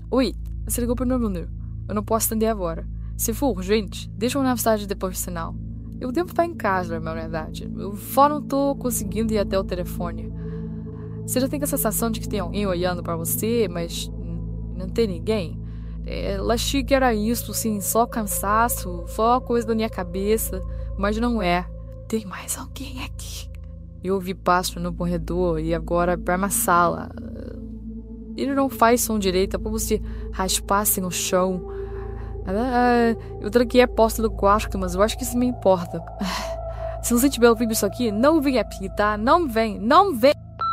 Oi, você ligou pro meu número. Eu não posso atender agora. Se for urgente, deixa uma mensagem depois do sinal. Eu devo estar em casa, na verdade. Eu só não tô conseguindo ir até o telefone. Você já tem a sensação de que tem alguém olhando pra você, mas não tem ninguém? Eu achei que era isso, assim, só cansaço, só coisa da minha cabeça, mas não é. Tem mais alguém aqui. Eu ouvi passo no corredor e agora pra uma sala. Ele não faz som direito, é pra você raspar assim no chão. Eu tranquei a porta do quarto, mas eu acho que isso me importa. Se você tiver ouvindo isso aqui, não vem aqui, tá? Não vem, não vem.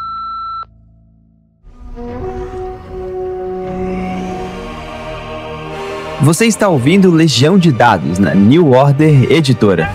Você está ouvindo Legião de Dados na New Order Editora.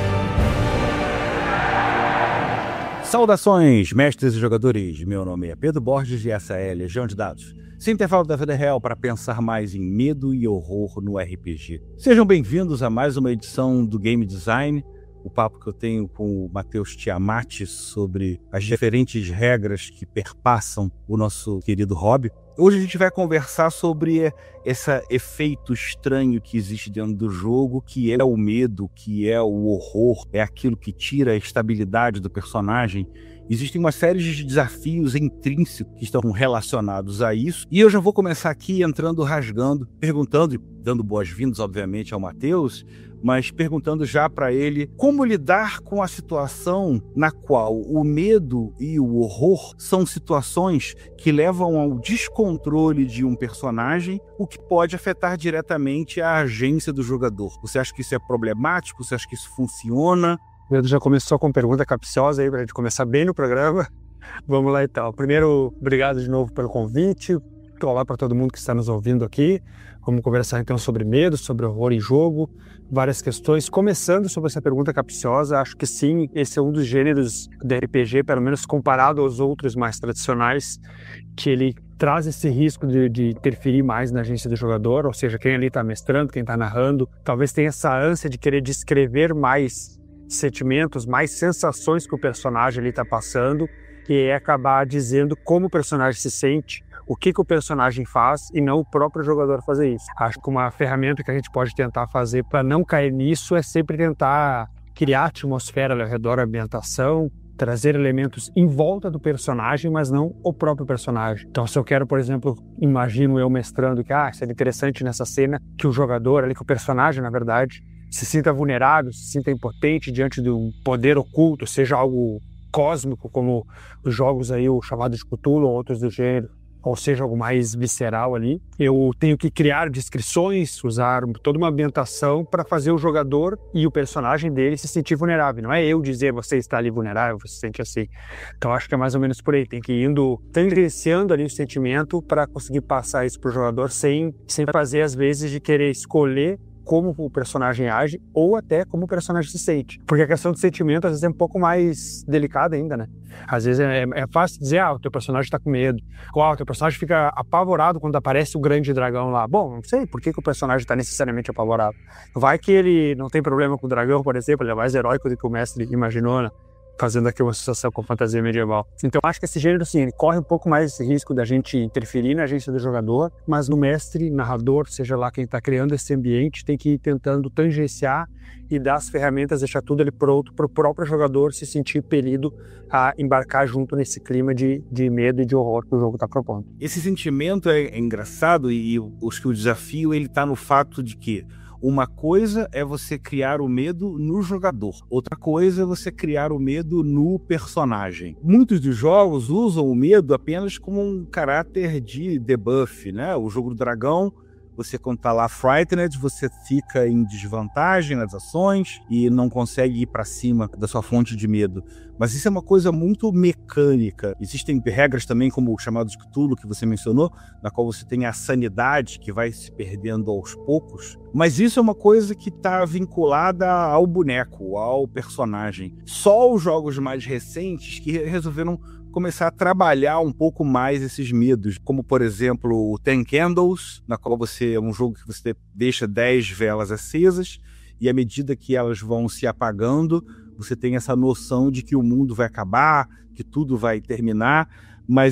Saudações, mestres e jogadores. Meu nome é Pedro Borges e essa é Legião de Dados. Sem intervalo da vida real para pensar mais em medo e horror no RPG. Sejam bem-vindos a mais uma edição do Game Design, o papo que eu tenho com o Matheus Tiamat sobre as diferentes regras que perpassam o nosso querido hobby. Hoje a gente vai conversar sobre esse efeito estranho que existe dentro do jogo, que é o medo, que é o horror, é aquilo que tira a estabilidade do personagem. Existem uma série de desafios intrínsecos que estão relacionados a isso. E eu já vou começar aqui entrando, rasgando, perguntando, e dando boas-vindas, obviamente, ao Matheus, mas perguntando já para ele como lidar com a situação na qual o medo e o horror são situações que levam ao descontrole de um personagem, o que pode afetar diretamente a agência do jogador. Você acha que isso é problemático? Você acha que isso funciona? O Pedro já começou com pergunta capciosa aí, para a gente começar bem no programa. Vamos lá então. Primeiro, obrigado de novo pelo convite. Olá para todo mundo que está nos ouvindo aqui. Vamos conversar então sobre medo, sobre horror em jogo, várias questões. Começando sobre essa pergunta capciosa, acho que sim, esse é um dos gêneros de RPG, pelo menos comparado aos outros mais tradicionais, que ele traz esse risco de interferir mais na agência do jogador, ou seja, quem ali está mestrando, quem está narrando, talvez tenha essa ânsia de querer descrever mais sentimentos, mais sensações que o personagem ali está passando, e é acabar dizendo como o personagem se sente, o que o personagem faz e não o próprio jogador fazer isso. Acho que uma ferramenta que a gente pode tentar fazer para não cair nisso é sempre tentar criar atmosfera ao redor da ambientação, trazer elementos em volta do personagem, mas não o próprio personagem. Então, se eu quero, por exemplo, imagino eu mestrando que seria interessante nessa cena que o jogador, ali que o personagem, na verdade, se sinta vulnerável, se sinta impotente diante de um poder oculto, seja algo cósmico, como os jogos aí, o chamado de Cthulhu ou outros do gênero, ou seja, algo mais visceral ali. Eu tenho que criar descrições, usar toda uma ambientação para fazer o jogador e o personagem dele se sentir vulnerável. Não é eu dizer, você está ali vulnerável, você se sente assim. Então acho que é mais ou menos por aí. Tem que ir tangenciando ali o sentimento para conseguir passar isso para o jogador sem fazer, às vezes, de querer escolher como o personagem age ou até como o personagem se sente. Porque a questão do sentimento às vezes é um pouco mais delicada ainda, né? Às vezes é fácil dizer, o teu personagem tá com medo. Ou o teu personagem fica apavorado quando aparece o grande dragão lá. Bom, não sei por que o personagem tá necessariamente apavorado. Vai que ele não tem problema com o dragão, por exemplo, ele é mais heróico do que o mestre imaginou, né? Fazendo aqui uma associação com fantasia medieval. Então acho que esse gênero, sim, ele corre um pouco mais esse risco da gente interferir na agência do jogador, mas no mestre, narrador, seja lá quem está criando esse ambiente, tem que ir tentando tangenciar e dar as ferramentas, deixar tudo ali pronto para o próprio jogador se sentir impelido a embarcar junto nesse clima de medo e de horror que o jogo está propondo. Esse sentimento é engraçado e acho que o desafio ele está no fato de que uma coisa é você criar o medo no jogador, outra coisa é você criar o medo no personagem. Muitos dos jogos usam o medo apenas como um caráter de debuff, né? O jogo do dragão, você quando tá lá frightened, você fica em desvantagem nas ações e não consegue ir para cima da sua fonte de medo. Mas isso é uma coisa muito mecânica. Existem regras também, como o chamado de Cthulhu, que você mencionou, na qual você tem a sanidade que vai se perdendo aos poucos. Mas isso é uma coisa que está vinculada ao boneco, ao personagem. Só os jogos mais recentes que resolveram começar a trabalhar um pouco mais esses medos, como por exemplo o Ten Candles, na qual é um jogo que você deixa 10 velas acesas e à medida que elas vão se apagando, você tem essa noção de que o mundo vai acabar, que tudo vai terminar, mas a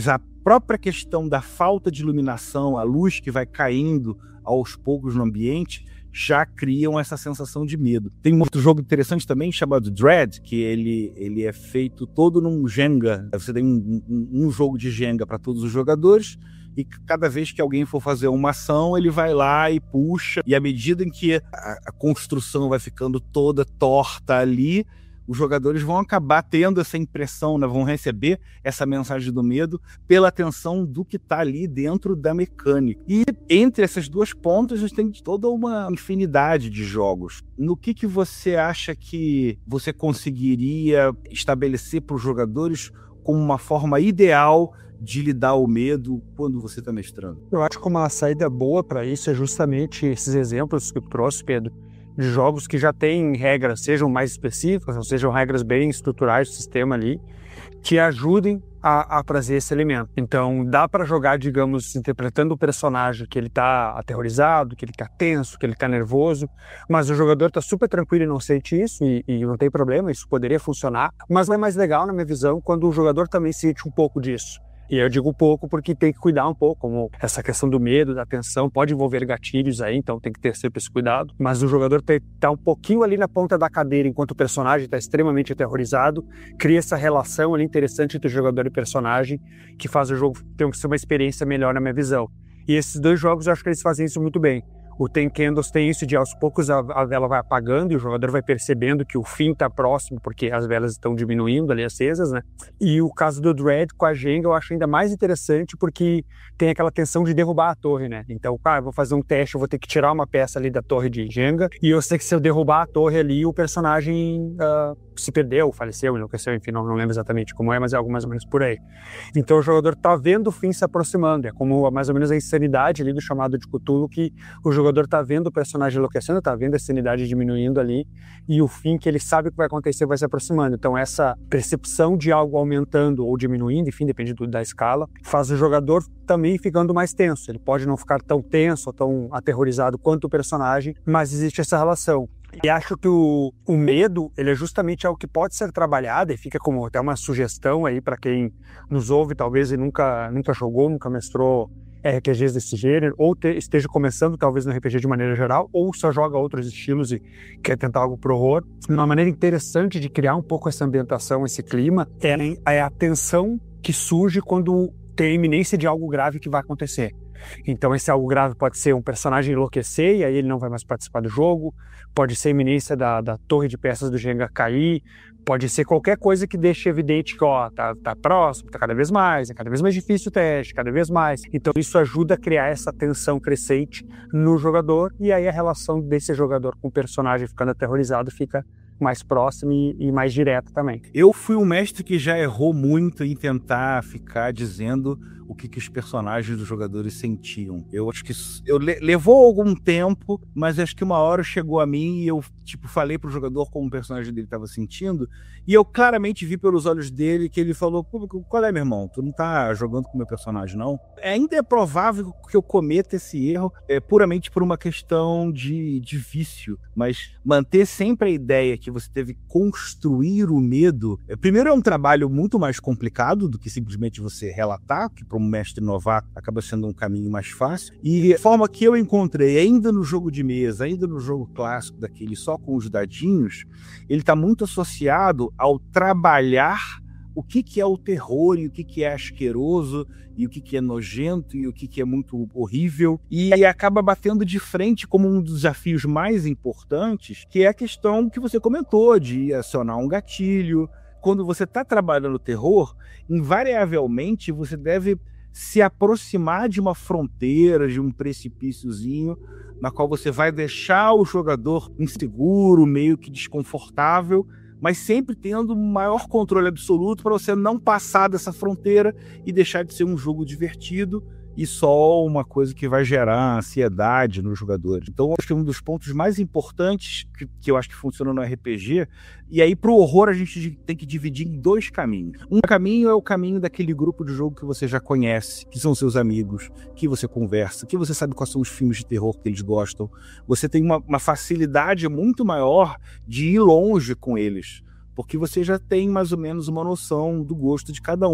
própria questão da falta de iluminação, a luz que vai caindo aos poucos no ambiente, já criam essa sensação de medo. Tem um outro jogo interessante também chamado Dread, que ele é feito todo num Jenga. Você tem um jogo de Jenga para todos os jogadores, e cada vez que alguém for fazer uma ação, ele vai lá e puxa, e à medida em que a construção vai ficando toda torta ali, os jogadores vão acabar tendo essa impressão, né? Vão receber essa mensagem do medo pela atenção do que está ali dentro da mecânica. E entre essas duas pontas, a gente tem toda uma infinidade de jogos. No que você acha que você conseguiria estabelecer para os jogadores como uma forma ideal de lidar o medo quando você está mestrando? Eu acho que uma saída boa para isso é justamente esses exemplos que eu trouxe, Pedro, de jogos que já têm regras, sejam mais específicas, ou sejam regras bem estruturais do sistema ali, que ajudem a trazer esse elemento. Então, dá para jogar, digamos, interpretando o personagem que ele está aterrorizado, que ele está tenso, que ele está nervoso, mas o jogador está super tranquilo e não sente isso, e não tem problema, isso poderia funcionar. Mas é mais legal, na minha visão, quando o jogador também sente um pouco disso. E eu digo pouco porque tem que cuidar um pouco, como essa questão do medo, da tensão, pode envolver gatilhos aí, então tem que ter sempre esse cuidado. Mas o jogador tá um pouquinho ali na ponta da cadeira, enquanto o personagem está extremamente aterrorizado, cria essa relação ali interessante entre o jogador e o personagem, que faz o jogo ter uma experiência melhor na minha visão. E esses dois jogos eu acho que eles fazem isso muito bem. O Ten Candles tem isso de aos poucos a vela vai apagando e o jogador vai percebendo que o fim está próximo porque as velas estão diminuindo ali acesas, né? E o caso do Dread com a Jenga eu acho ainda mais interessante porque tem aquela tensão de derrubar a torre, né? Então, eu vou fazer um teste, eu vou ter que tirar uma peça ali da torre de Jenga e eu sei que se eu derrubar a torre ali, o personagem se perdeu, faleceu, enlouqueceu, enfim, não lembro exatamente como é, mas é algo mais ou menos por aí. Então o jogador tá vendo o fim se aproximando, é como mais ou menos a insanidade ali do chamado de Cthulhu, que o jogador tá vendo o personagem enlouquecendo, tá vendo a insanidade diminuindo ali, e o fim que ele sabe que vai acontecer vai se aproximando. Então essa percepção de algo aumentando ou diminuindo, enfim, depende da escala, faz o jogador também ficando mais tenso. Ele pode não ficar tão tenso ou tão aterrorizado quanto o personagem, mas existe essa relação. E acho que o medo, ele é justamente algo que pode ser trabalhado, e fica como até uma sugestão aí para quem nos ouve, talvez e nunca jogou, nunca mestrou RPGs desse gênero, ou esteja começando talvez no RPG de maneira geral, ou só joga outros estilos e quer tentar algo pro horror. Uma maneira interessante de criar um pouco essa ambientação, esse clima, é a tensão que surge quando tem a iminência de algo grave que vai acontecer. Então esse algo grave pode ser um personagem enlouquecer e aí ele não vai mais participar do jogo, pode ser a iminência da torre de peças do Jenga cair, pode ser qualquer coisa que deixe evidente que tá próximo, tá cada vez mais, é cada vez mais difícil o teste, cada vez mais. Então isso ajuda a criar essa tensão crescente no jogador e aí a relação desse jogador com o personagem ficando aterrorizado fica mais próximo e mais direta também. Eu fui um mestre que já errou muito em tentar ficar dizendo o que os personagens dos jogadores sentiam. Eu acho que levou algum tempo, mas acho que uma hora chegou a mim e eu falei pro jogador como o personagem dele estava sentindo, e eu claramente vi pelos olhos dele que ele falou: qual é, meu irmão? Tu não tá jogando com o meu personagem, não? Ainda é provável que eu cometa esse erro puramente por uma questão de vício, mas manter sempre a ideia que você deve construir o medo, primeiro é um trabalho muito mais complicado do que simplesmente você relatar, que para um mestre novato acaba sendo um caminho mais fácil, e a forma que eu encontrei ainda no jogo de mesa, ainda no jogo clássico daquele só com os dadinhos, ele está muito associado ao trabalhar o que é o terror e o que é asqueroso e o que é nojento e o que é muito horrível, e aí acaba batendo de frente como um dos desafios mais importantes, que é a questão que você comentou de acionar um gatilho. Quando você está trabalhando o terror, invariavelmente você deve se aproximar de uma fronteira, de um precipíciozinho, na qual você vai deixar o jogador inseguro, meio que desconfortável, mas sempre tendo um maior controle absoluto para você não passar dessa fronteira e deixar de ser um jogo divertido e só uma coisa que vai gerar ansiedade nos jogadores. Então, acho que um dos pontos mais importantes que eu acho que funciona no RPG, e aí pro horror a gente tem que dividir em dois caminhos. Um caminho é o caminho daquele grupo de jogo que você já conhece, que são seus amigos, que você conversa, que você sabe quais são os filmes de terror que eles gostam. Você tem uma facilidade muito maior de ir longe com eles, porque você já tem mais ou menos uma noção do gosto de cada um.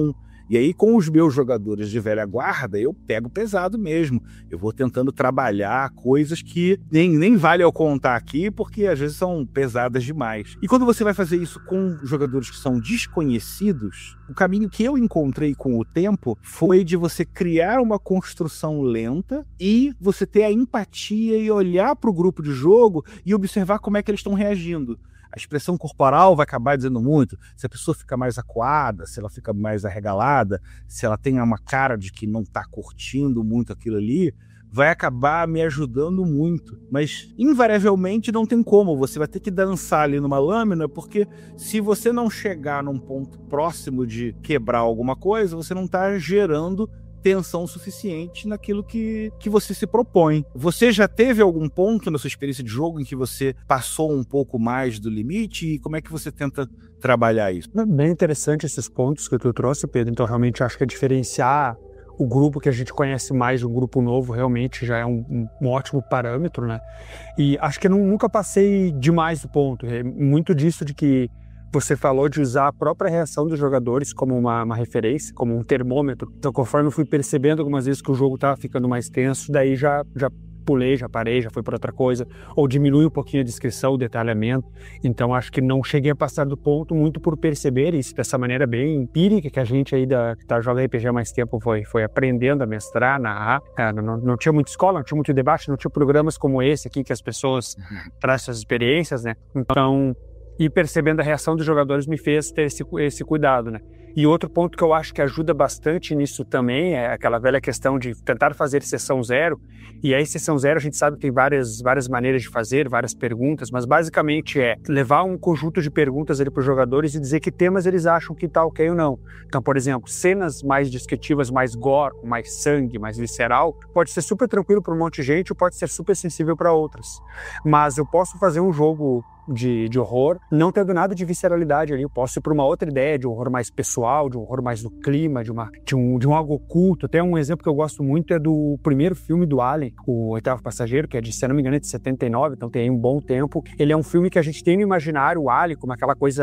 E aí, com os meus jogadores de velha guarda, eu pego pesado mesmo. Eu vou tentando trabalhar coisas que nem vale eu contar aqui, porque às vezes são pesadas demais. E quando você vai fazer isso com jogadores que são desconhecidos, o caminho que eu encontrei com o tempo foi de você criar uma construção lenta e você ter a empatia e olhar para o grupo de jogo e observar como é que eles estão reagindo. A expressão corporal vai acabar dizendo muito. Se a pessoa fica mais acuada, se ela fica mais arregalada, se ela tem uma cara de que não está curtindo muito aquilo ali, vai acabar me ajudando muito. Mas, invariavelmente, não tem como. Você vai ter que dançar ali numa lâmina, porque se você não chegar num ponto próximo de quebrar alguma coisa, você não está gerando tensão suficiente naquilo que você se propõe. Você já teve algum ponto na sua experiência de jogo em que você passou um pouco mais do limite e como é que você tenta trabalhar isso? Bem interessante esses pontos que tu trouxe, Pedro. Então, realmente, acho que diferenciar o grupo que a gente conhece mais, um grupo novo, realmente já é um ótimo parâmetro, né? E acho que nunca passei demais do ponto. É muito disso de que você falou de usar a própria reação dos jogadores como uma referência, como um termômetro. Então, conforme eu fui percebendo algumas vezes que o jogo estava ficando mais tenso, daí já pulei, já parei, já fui para outra coisa, ou diminui um pouquinho a descrição, o detalhamento. Então, acho que não cheguei a passar do ponto muito por perceber isso dessa maneira bem empírica que a gente aí que tá jogando RPG há mais tempo foi aprendendo a mestrar, narrar. Não tinha muita escola, não tinha muito debate, não tinha programas como esse aqui que as pessoas trazem suas experiências, né? Então, e percebendo a reação dos jogadores me fez ter esse cuidado, né? E outro ponto que eu acho que ajuda bastante nisso também é aquela velha questão de tentar fazer sessão zero. E aí, sessão zero, a gente sabe que tem várias maneiras de fazer, várias perguntas, mas basicamente é levar um conjunto de perguntas ali para os jogadores e dizer que temas eles acham que tá ok ou não. Então, por exemplo, cenas mais descritivas, mais gore, mais sangue, mais visceral, pode ser super tranquilo para um monte de gente ou pode ser super sensível para outras. Mas eu posso fazer um jogo de horror, não tendo nada de visceralidade ali. Eu posso ir para uma outra ideia de um horror mais pessoal, de um horror mais do clima, de um algo oculto. Até um exemplo que eu gosto muito é do primeiro filme do Alien, O Oitavo Passageiro, que é se não me engano é de 79, então tem aí um bom tempo. Ele é um filme que a gente tem no imaginário o Alien como aquela coisa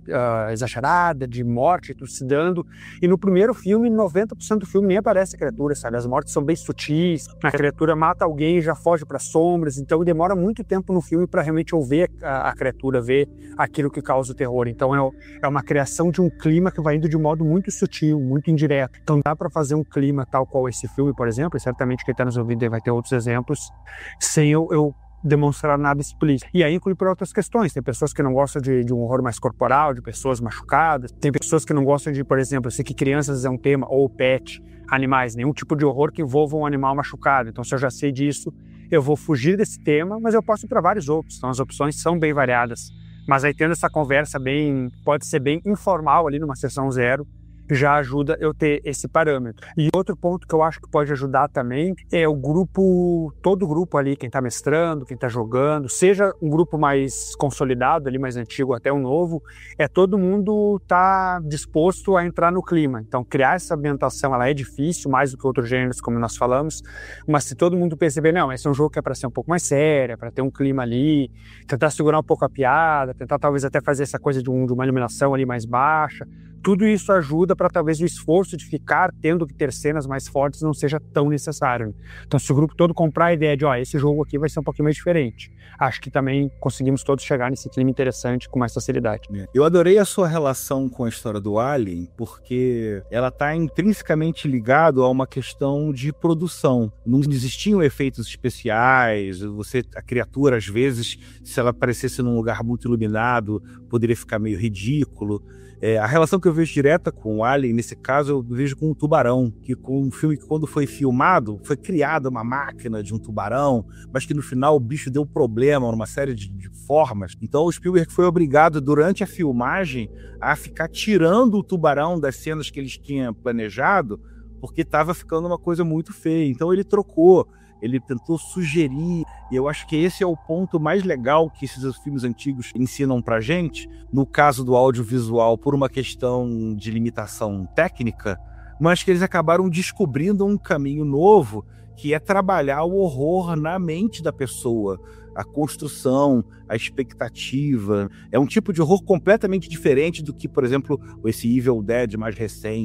exagerada, de morte trucidando, e no primeiro filme, 90% do filme nem aparece a criatura, sabe? As mortes são bem sutis, a criatura mata alguém e já foge para sombras, então demora muito tempo no filme para realmente ouvir a criatura, ver aquilo que causa o terror. Então é uma criação de um clima que vai indo de um modo muito sutil, muito indireto. Então dá para fazer um clima tal qual esse filme, por exemplo, e certamente quem está nos ouvindo vai ter outros exemplos, sem eu demonstrar nada explícito. E aí inclui por outras questões. Tem pessoas que não gostam de um horror mais corporal, de pessoas machucadas. Tem pessoas que não gostam de, por exemplo, eu sei que crianças é um tema, ou pet, animais, nenhum tipo de horror que envolva um animal machucado. Então, se eu já sei disso, eu vou fugir desse tema, mas eu posso ir para vários outros. Então, as opções são bem variadas. Mas aí, tendo essa conversa pode ser bem informal ali numa sessão zero, já ajuda eu ter esse parâmetro. E outro ponto que eu acho que pode ajudar também é o grupo, todo o grupo ali, quem está mestrando, quem está jogando, seja um grupo mais consolidado ali, mais antigo, até um novo, é todo mundo tá disposto a entrar no clima. Então, criar essa ambientação, ela é difícil, mais do que outros gêneros, como nós falamos, mas se todo mundo perceber, não, esse é um jogo que é para ser um pouco mais sério, para ter um clima ali, tentar segurar um pouco a piada, tentar talvez até fazer essa coisa de uma iluminação ali mais baixa, tudo isso ajuda para talvez o esforço de ficar tendo que ter cenas mais fortes não seja tão necessário. Né? Então, se o grupo todo comprar a ideia de, esse jogo aqui vai ser um pouquinho mais diferente, acho que também conseguimos todos chegar nesse clima interessante com mais facilidade. Eu adorei a sua relação com a história do Alien, porque ela está intrinsecamente ligada a uma questão de produção. Não existiam efeitos especiais, a criatura, às vezes, se ela aparecesse num lugar muito iluminado, poderia ficar meio ridículo. A relação que eu vejo direta com o Alien, nesse caso, eu vejo com o Tubarão, que com um filme que quando foi filmado, foi criada uma máquina de um tubarão, mas que no final o bicho deu problema numa série de formas. Então o Spielberg foi obrigado, durante a filmagem, a ficar tirando o tubarão das cenas que eles tinham planejado, porque estava ficando uma coisa muito feia. Então ele trocou, ele tentou sugerir, e eu acho que esse é o ponto mais legal que esses filmes antigos ensinam pra gente, no caso do audiovisual, por uma questão de limitação técnica, mas que eles acabaram descobrindo um caminho novo, que é trabalhar o horror na mente da pessoa, a construção, a expectativa. É um tipo de horror completamente diferente do que, por exemplo, esse Evil Dead mais recente,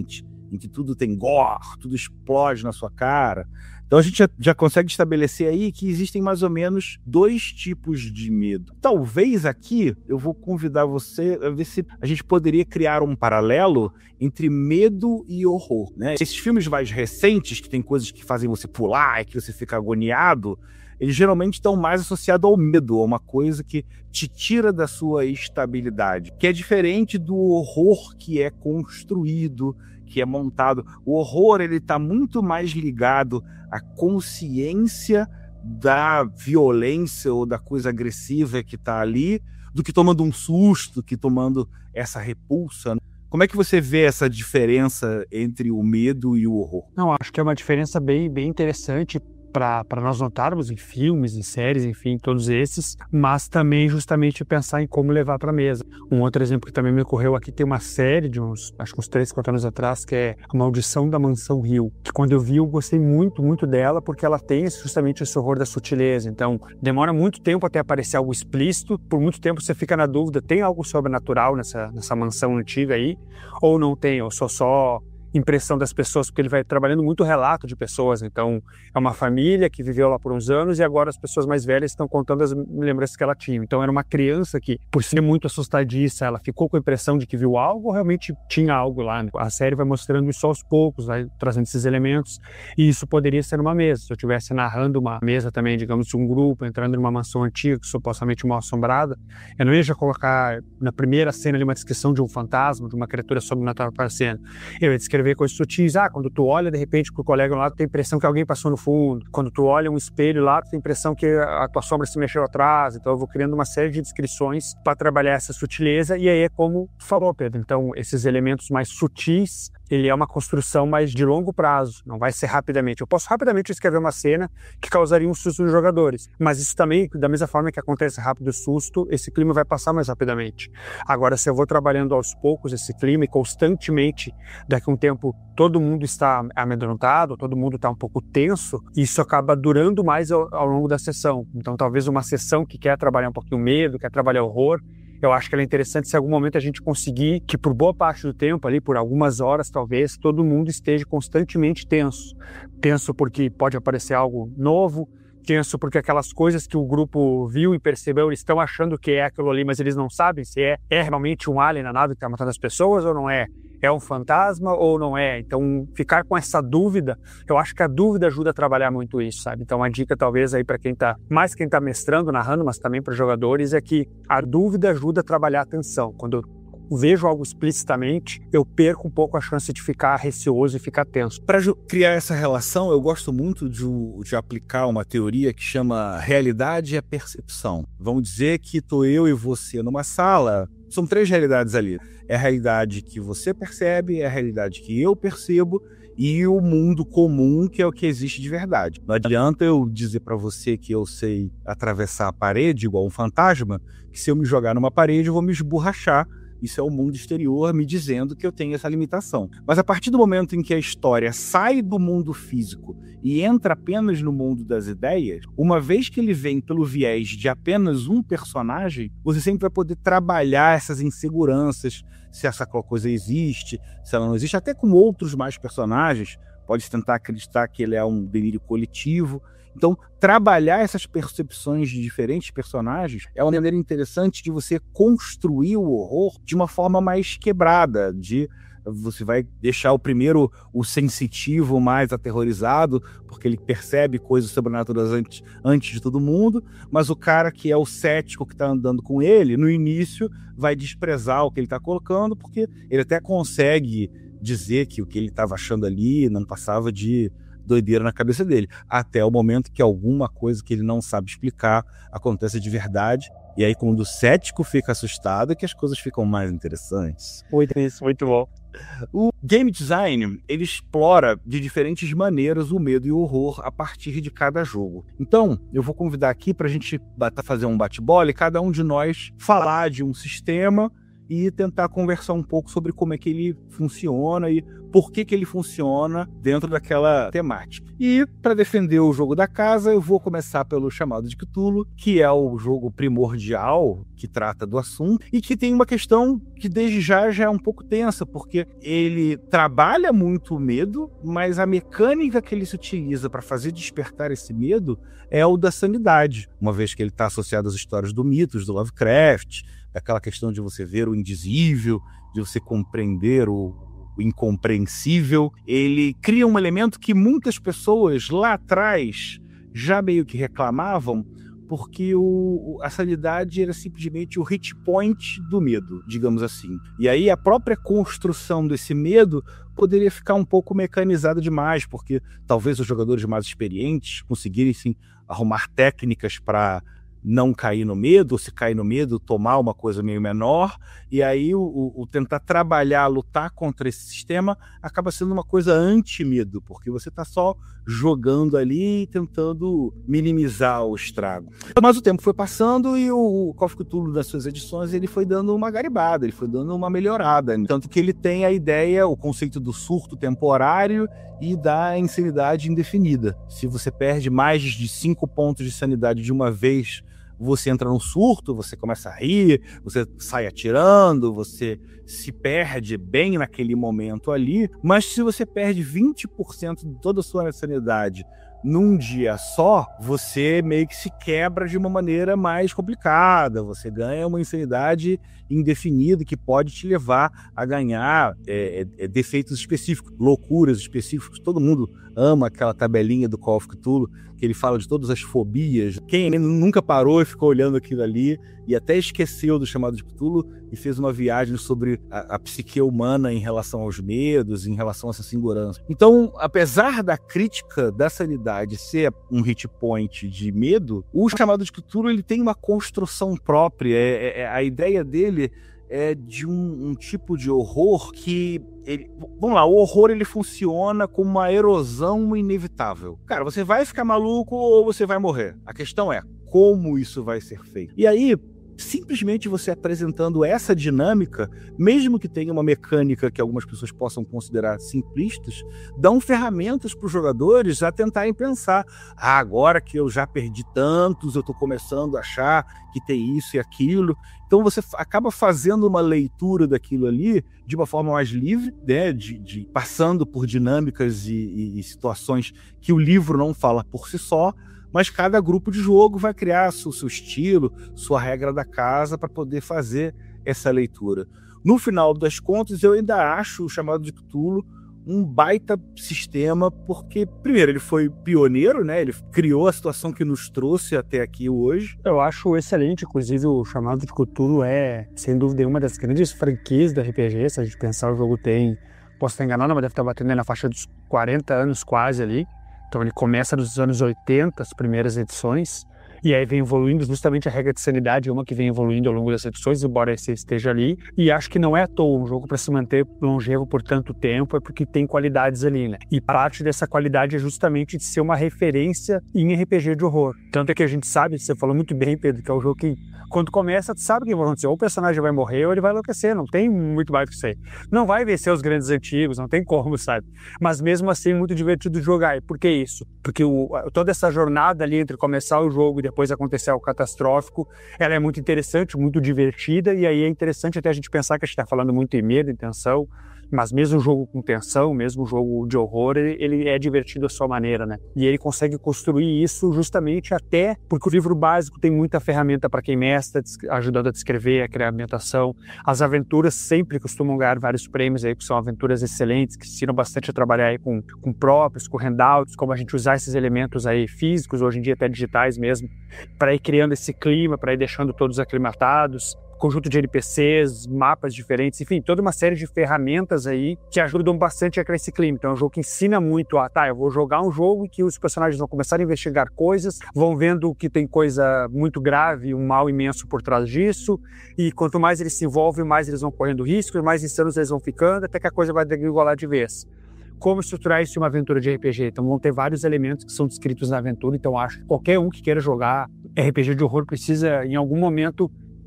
em que tudo tem gore, tudo explode na sua cara. Então a gente já consegue estabelecer aí que existem mais ou menos 2 tipos de medo. Talvez aqui eu vou convidar você a ver se a gente poderia criar um paralelo entre medo e horror, né? Esses filmes mais recentes, que tem coisas que fazem você pular e que você fica agoniado, eles geralmente estão mais associados ao medo, a uma coisa que te tira da sua estabilidade, que é diferente do horror que é construído, que é montado. O horror, ele está muito mais ligado à consciência da violência ou da coisa agressiva que está ali, do que tomando um susto, que tomando essa repulsa. Como é que você vê essa diferença entre o medo e o horror? Não, acho que é uma diferença bem interessante para nós notarmos em filmes, em séries, enfim, todos esses, mas também justamente pensar em como levar para a mesa. Um outro exemplo que também me ocorreu aqui, tem uma série de uns 3, 4 anos atrás, que é A Maldição da Mansão Hill, que quando eu vi eu gostei muito dela, porque ela tem justamente esse horror da sutileza. Então, demora muito tempo até aparecer algo explícito, por muito tempo você fica na dúvida, tem algo sobrenatural nessa mansão antiga aí, ou não tem, ou só impressão das pessoas, porque ele vai trabalhando muito relato de pessoas. Então, é uma família que viveu lá por uns anos e agora as pessoas mais velhas estão contando as lembranças que ela tinha. Então, era uma criança que, por ser muito assustadiça, ela ficou com a impressão de que viu algo ou realmente tinha algo lá. A série vai mostrando isso aos poucos, vai trazendo esses elementos, e isso poderia ser uma mesa. Se eu estivesse narrando uma mesa também, digamos, de um grupo, entrando numa mansão antiga, que supostamente mal assombrada, eu não ia já colocar na primeira cena ali uma descrição de um fantasma, de uma criatura sobrenatural aparecendo. Eu ia descrever coisas sutis. Quando tu olha de repente pro colega lá, tu tem a impressão que alguém passou no fundo. Quando tu olha um espelho lá, tu tem a impressão que a tua sombra se mexeu atrás. Então eu vou criando uma série de descrições para trabalhar essa sutileza, e aí é como tu falou, Pedro. Então esses elementos mais sutis, ele é uma construção mais de longo prazo, não vai ser rapidamente. Eu posso rapidamente escrever uma cena que causaria um susto nos jogadores, mas isso também, da mesma forma que acontece rápido o susto, esse clima vai passar mais rapidamente. Agora, se eu vou trabalhando aos poucos esse clima e constantemente, daqui a um tempo, todo mundo está amedrontado, todo mundo está um pouco tenso, isso acaba durando mais ao longo da sessão. Então, talvez uma sessão que quer trabalhar um pouquinho o medo, quer trabalhar o horror, eu acho que ela é interessante se em algum momento a gente conseguir que por boa parte do tempo, ali por algumas horas talvez, todo mundo esteja constantemente tenso. Tenso porque pode aparecer algo novo, tenso porque aquelas coisas que o grupo viu e percebeu, eles estão achando que é aquilo ali, mas eles não sabem se é realmente um alien na nave que está matando as pessoas ou não é. É um fantasma ou não é? Então, ficar com essa dúvida, eu acho que a dúvida ajuda a trabalhar muito isso, sabe? Então, uma dica talvez aí para quem tá mestrando, narrando, mas também para jogadores, é que a dúvida ajuda a trabalhar a atenção. Quando eu vejo algo explicitamente, eu perco um pouco a chance de ficar receoso e ficar tenso. Para criar essa relação, eu gosto muito de aplicar uma teoria que chama realidade é percepção. Vamos dizer que estou eu e você numa sala, são 3 realidades ali. É a realidade que você percebe, é a realidade que eu percebo e o mundo comum, que é o que existe de verdade. Não adianta eu dizer para você que eu sei atravessar a parede igual um fantasma, que se eu me jogar numa parede eu vou me esborrachar. Isso é o mundo exterior me dizendo que eu tenho essa limitação. Mas a partir do momento em que a história sai do mundo físico e entra apenas no mundo das ideias, uma vez que ele vem pelo viés de apenas um personagem, você sempre vai poder trabalhar essas inseguranças, se essa coisa existe, se ela não existe, até com outros mais personagens. Pode tentar acreditar que ele é um delírio coletivo. Então, trabalhar essas percepções de diferentes personagens é uma maneira interessante de você construir o horror de uma forma mais quebrada, você vai deixar o sensitivo mais aterrorizado, porque ele percebe coisas sobrenaturais antes de todo mundo, mas o cara que é o cético que está andando com ele, no início vai desprezar o que ele está colocando, porque ele até consegue dizer que o que ele estava achando ali não passava de doideira na cabeça dele, até o momento que alguma coisa que ele não sabe explicar acontece de verdade, e aí quando o cético fica assustado é que as coisas ficam mais interessantes. Muito bom. O game design, ele explora de diferentes maneiras o medo e o horror a partir de cada jogo. Então, eu vou convidar aqui para a gente fazer um bate-bola e cada um de nós falar de um sistema e tentar conversar um pouco sobre como é que ele funciona e por que ele funciona dentro daquela temática. E para defender o jogo da casa, eu vou começar pelo Chamado de Cthulhu, que é o jogo primordial que trata do assunto e que tem uma questão que desde já é um pouco tensa, porque ele trabalha muito o medo, mas a mecânica que ele se utiliza para fazer despertar esse medo é o da sanidade, uma vez que ele está associado às histórias do mitos, do Lovecraft, aquela questão de você ver o indizível, de você compreender o incompreensível. Ele cria um elemento que muitas pessoas lá atrás já meio que reclamavam, porque a sanidade era simplesmente o hit point do medo, digamos assim. E aí a própria construção desse medo poderia ficar um pouco mecanizada demais, porque talvez os jogadores mais experientes conseguissem arrumar técnicas para não cair no medo, ou se cair no medo, tomar uma coisa meio menor, e aí o tentar trabalhar, lutar contra esse sistema acaba sendo uma coisa anti-medo, porque você está só jogando ali e tentando minimizar o estrago. Mas o tempo foi passando e o Call of Cthulhu, nas suas edições, ele foi dando uma garibada, ele foi dando uma melhorada, tanto que ele tem a ideia, o conceito do surto temporário e da insanidade indefinida. Se você perde mais de 5 pontos de sanidade de uma vez, você entra num surto, você começa a rir, você sai atirando, você se perde bem naquele momento ali, mas se você perde 20% de toda a sua sanidade num dia só, você meio que se quebra de uma maneira mais complicada, você ganha uma insanidade indefinida que pode te levar a ganhar defeitos específicos, loucuras específicas. Todo mundo ama aquela tabelinha do Call of Cthulhu, que ele fala de todas as fobias. Quem nunca parou e ficou olhando aquilo ali e até esqueceu do Chamado de Cthulhu e fez uma viagem sobre a psique humana em relação aos medos, em relação a essa segurança. Então, apesar da crítica da sanidade ser um hit point de medo, o Chamado de Cthulhu ele tem uma construção própria. A ideia dele é de um tipo de horror que vamos lá, o horror ele funciona como uma erosão inevitável. Cara, você vai ficar maluco ou você vai morrer. A questão é como isso vai ser feito. E aí, simplesmente você apresentando essa dinâmica, mesmo que tenha uma mecânica que algumas pessoas possam considerar simplistas, dão ferramentas para os jogadores a tentarem pensar: agora que eu já perdi tantos, eu estou começando a achar que tem isso e aquilo. Então você acaba fazendo uma leitura daquilo ali de uma forma mais livre, né, passando por dinâmicas e situações que o livro não fala por si só, mas cada grupo de jogo vai criar seu estilo, sua regra da casa para poder fazer essa leitura. No final das contas, eu ainda acho o Chamado de Cthulhu um baita sistema, porque, primeiro, ele foi pioneiro, né? Ele criou a situação que nos trouxe até aqui hoje. Eu acho excelente, inclusive o Chamado de Cthulhu é, sem dúvida, uma das grandes franquias do RPG. Se a gente pensar, o jogo tem, posso estar enganado, mas deve estar batendo na faixa dos 40 anos quase ali. Então ele começa nos anos 80, as primeiras edições, e aí vem evoluindo, justamente a regra de sanidade é uma que vem evoluindo ao longo das edições, embora esse esteja ali, e acho que não é à toa um jogo para se manter longevo por tanto tempo, é porque tem qualidades ali, né? E parte dessa qualidade é justamente de ser uma referência em RPG de horror. Tanto é que a gente sabe, você falou muito bem, Pedro, que é um jogo que quando começa, tu sabe o que vai acontecer, ou o personagem vai morrer ou ele vai enlouquecer, não tem muito mais do que isso aí. Não vai vencer os grandes antigos, não tem como, sabe? Mas mesmo assim, muito divertido jogar. E por que isso? Porque toda essa jornada ali entre começar o jogo e depois acontecer algo catastrófico, ela é muito interessante, muito divertida, e aí é interessante até a gente pensar que a gente está falando muito em medo, em tensão, mas mesmo um jogo com tensão, mesmo um jogo de horror, ele é divertido à sua maneira, né? E ele consegue construir isso justamente até porque o livro básico tem muita ferramenta para quem mestra, ajudando a descrever, a criar ambientação. As aventuras sempre costumam ganhar vários prêmios aí, que são aventuras excelentes, que ensinam bastante a trabalhar aí com próprios, com handouts, como a gente usar esses elementos aí físicos, hoje em dia até digitais mesmo, para ir criando esse clima, para ir deixando todos aclimatados. Conjunto de NPCs, mapas diferentes, enfim, toda uma série de ferramentas aí que ajudam bastante a criar esse clima. Então é um jogo que ensina muito eu vou jogar um jogo em que os personagens vão começar a investigar coisas, vão vendo que tem coisa muito grave, um mal imenso por trás disso, e quanto mais eles se envolvem, mais eles vão correndo riscos, mais insanos eles vão ficando, até que a coisa vai degringolar de vez. Como estruturar isso em uma aventura de RPG? Então vão ter vários elementos que são descritos na aventura, então acho que qualquer um que queira jogar RPG de horror precisa, em algum momento,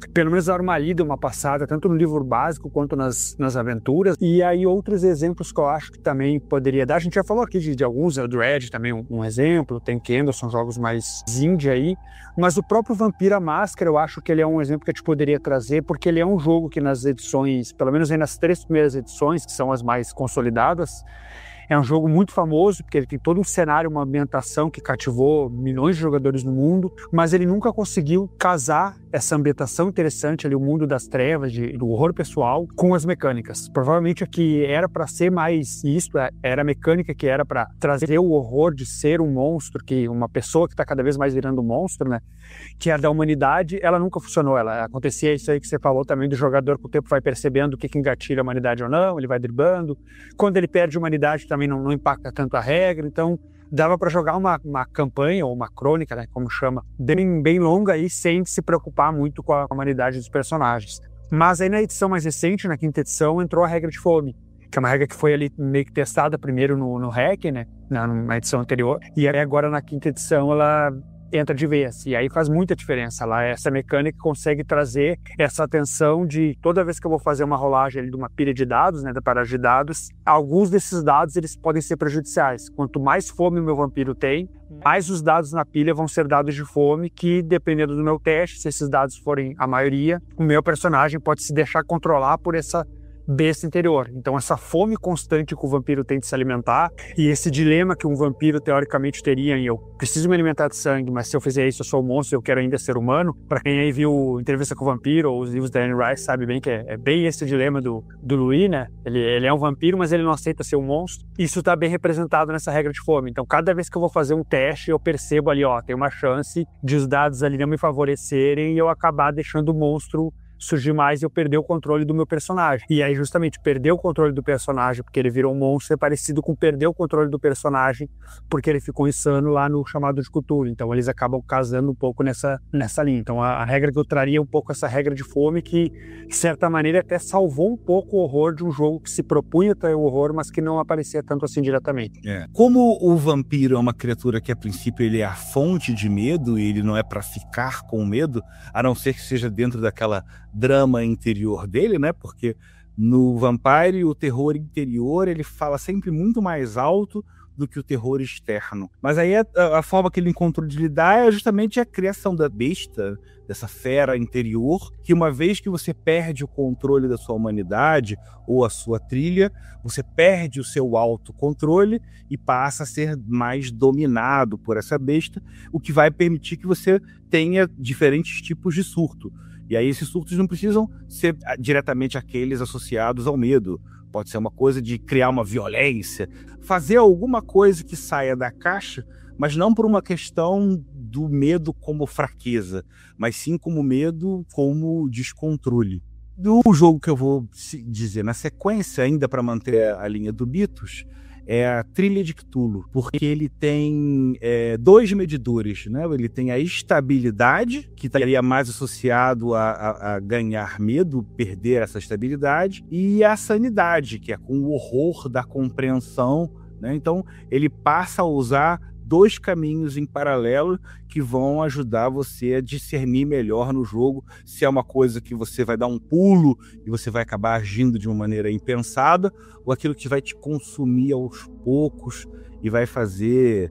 pelo menos dar uma lida, uma passada, tanto no livro básico quanto nas aventuras. E aí outros exemplos que eu acho que também poderia dar, a gente já falou aqui de alguns, o Dread também um exemplo, tem Candle, são jogos mais indie aí, mas o próprio Vampira Máscara eu acho que ele é um exemplo que a gente poderia trazer, porque ele é um jogo que nas edições, pelo menos aí nas 3 primeiras edições, que são as mais consolidadas, é um jogo muito famoso, porque ele tem todo um cenário, uma ambientação que cativou milhões de jogadores no mundo, mas ele nunca conseguiu casar essa ambientação interessante ali, o mundo das trevas, do horror pessoal, com as mecânicas. Provavelmente aqui era para ser mais isso, era a mecânica que era para trazer o horror de ser um monstro, que uma pessoa que está cada vez mais virando um monstro, né? Que é da humanidade, ela nunca funcionou. Acontecia isso aí que você falou também, do jogador com o tempo vai percebendo o que engatilha a humanidade ou não, ele vai driblando. Quando ele perde a humanidade também não impacta tanto a regra, então dava para jogar uma campanha ou uma crônica, né, como chama, bem longa aí, sem se preocupar muito com a humanidade dos personagens. Mas aí na edição mais recente, na 5ª edição, entrou a regra de fome, que é uma regra que foi ali meio que testada primeiro no REC, né, na edição anterior, e aí agora na 5ª edição ela entra de vez, e aí faz muita diferença lá. Essa mecânica consegue trazer essa atenção de toda vez que eu vou fazer uma rolagem ali de uma pilha de dados, né, da parada de dados, alguns desses dados eles podem ser prejudiciais. Quanto mais fome o meu vampiro tem, mais os dados na pilha vão ser dados de fome, que dependendo do meu teste, se esses dados forem a maioria, o meu personagem pode se deixar controlar por essa besta interior. Então essa fome constante que o vampiro tem de se alimentar e esse dilema que um vampiro teoricamente teria em eu preciso me alimentar de sangue, mas se eu fizer isso eu sou um monstro e eu quero ainda ser humano. Para quem aí viu Entrevista com o Vampiro ou os livros da Anne Rice sabe bem que é bem esse dilema do Louis, né? Ele é um vampiro, mas ele não aceita ser um monstro. Isso está bem representado nessa regra de fome. Então cada vez que eu vou fazer um teste eu percebo ali, tem uma chance de os dados ali não me favorecerem e eu acabar deixando o monstro surgir mais e eu perder o controle do meu personagem. E aí justamente perder o controle do personagem porque ele virou um monstro é parecido com perder o controle do personagem porque ele ficou insano lá no chamado de Cthulhu. Então eles acabam casando um pouco nessa linha. Então a regra que eu traria é um pouco essa regra de fome que de certa maneira até salvou um pouco o horror de um jogo que se propunha ter o horror, mas que não aparecia tanto assim diretamente. Como o vampiro é uma criatura que a princípio ele é a fonte de medo e ele não é para ficar com medo, a não ser que seja dentro daquela drama interior dele, né? Porque no Vampire o terror interior ele fala sempre muito mais alto do que o terror externo. Mas aí a forma que ele encontrou de lidar é justamente a criação da besta, dessa fera interior, que uma vez que você perde o controle da sua humanidade ou a sua trilha, você perde o seu autocontrole e passa a ser mais dominado por essa besta, o que vai permitir que você tenha diferentes tipos de surto. E aí esses surtos não precisam ser diretamente aqueles associados ao medo. Pode ser uma coisa de criar uma violência, fazer alguma coisa que saia da caixa, mas não por uma questão do medo como fraqueza, mas sim como medo como descontrole. Do jogo que eu vou dizer na sequência, ainda para manter a linha do Mitos, é a Trilha de Cthulhu, porque ele tem 2 medidores, né? Ele tem a estabilidade, que estaria mais associado a ganhar medo, perder essa estabilidade, e a sanidade, que é com o horror da compreensão, né? Então ele passa a usar 2 caminhos em paralelo que vão ajudar você a discernir melhor no jogo se é uma coisa que você vai dar um pulo e você vai acabar agindo de uma maneira impensada ou aquilo que vai te consumir aos poucos e vai fazer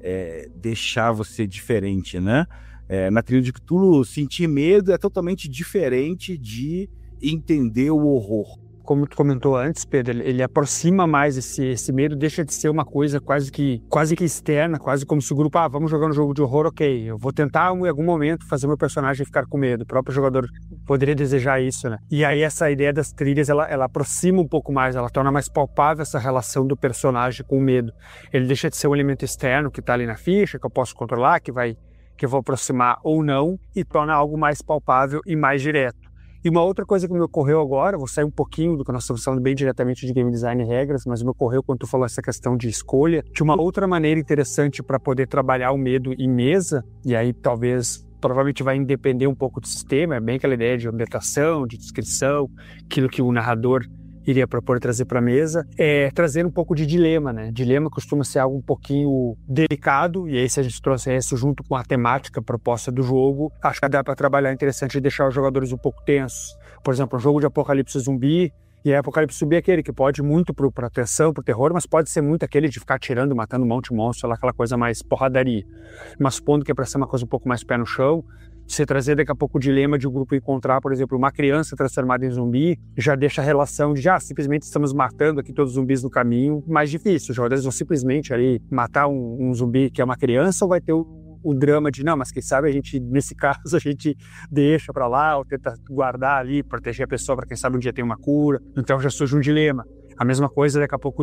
deixar você diferente, né? Na Trilha de Cthulhu, sentir medo é totalmente diferente de entender o horror. Como tu comentou antes, Pedro, ele aproxima mais esse medo, deixa de ser uma coisa quase que externa, quase como se o grupo, vamos jogar um jogo de horror, ok, eu vou tentar em algum momento fazer meu personagem ficar com medo. O próprio jogador poderia desejar isso, né? E aí essa ideia das trilhas, ela aproxima um pouco mais, ela torna mais palpável essa relação do personagem com o medo. Ele deixa de ser um elemento externo que está ali na ficha, que eu posso controlar, que eu vou aproximar ou não, e torna algo mais palpável e mais direto. E uma outra coisa que me ocorreu agora, vou sair um pouquinho do que nós estamos falando bem diretamente de game design e regras, mas me ocorreu quando tu falou essa questão de escolha, de uma outra maneira interessante para poder trabalhar o medo em mesa, e aí provavelmente vai depender um pouco do sistema, é bem aquela ideia de ambientação, de descrição, aquilo que o narrador iria propor trazer para a mesa é trazer um pouco de dilema, né? Dilema costuma ser algo um pouquinho delicado, e aí se a gente trouxer isso junto com a temática proposta do jogo, acho que dá para trabalhar interessante e deixar os jogadores um pouco tensos. Por exemplo, um jogo de apocalipse zumbi, e aí apocalipse zumbi é aquele que pode ir muito para tensão, para terror, mas pode ser muito aquele de ficar atirando, matando um monte de monstro, aquela coisa mais porradaria. Mas supondo que é para ser uma coisa um pouco mais pé no chão, você trazer daqui a pouco o dilema de um grupo encontrar, por exemplo, uma criança transformada em zumbi, já deixa a relação de, simplesmente estamos matando aqui todos os zumbis no caminho, mais difícil. Os jogadores vão simplesmente ali matar um zumbi que é uma criança, ou vai ter o drama de, não, mas quem sabe a gente, nesse caso, a gente deixa pra lá, ou tenta guardar ali, proteger a pessoa para quem sabe um dia tem uma cura. Então já surge um dilema. A mesma coisa daqui a pouco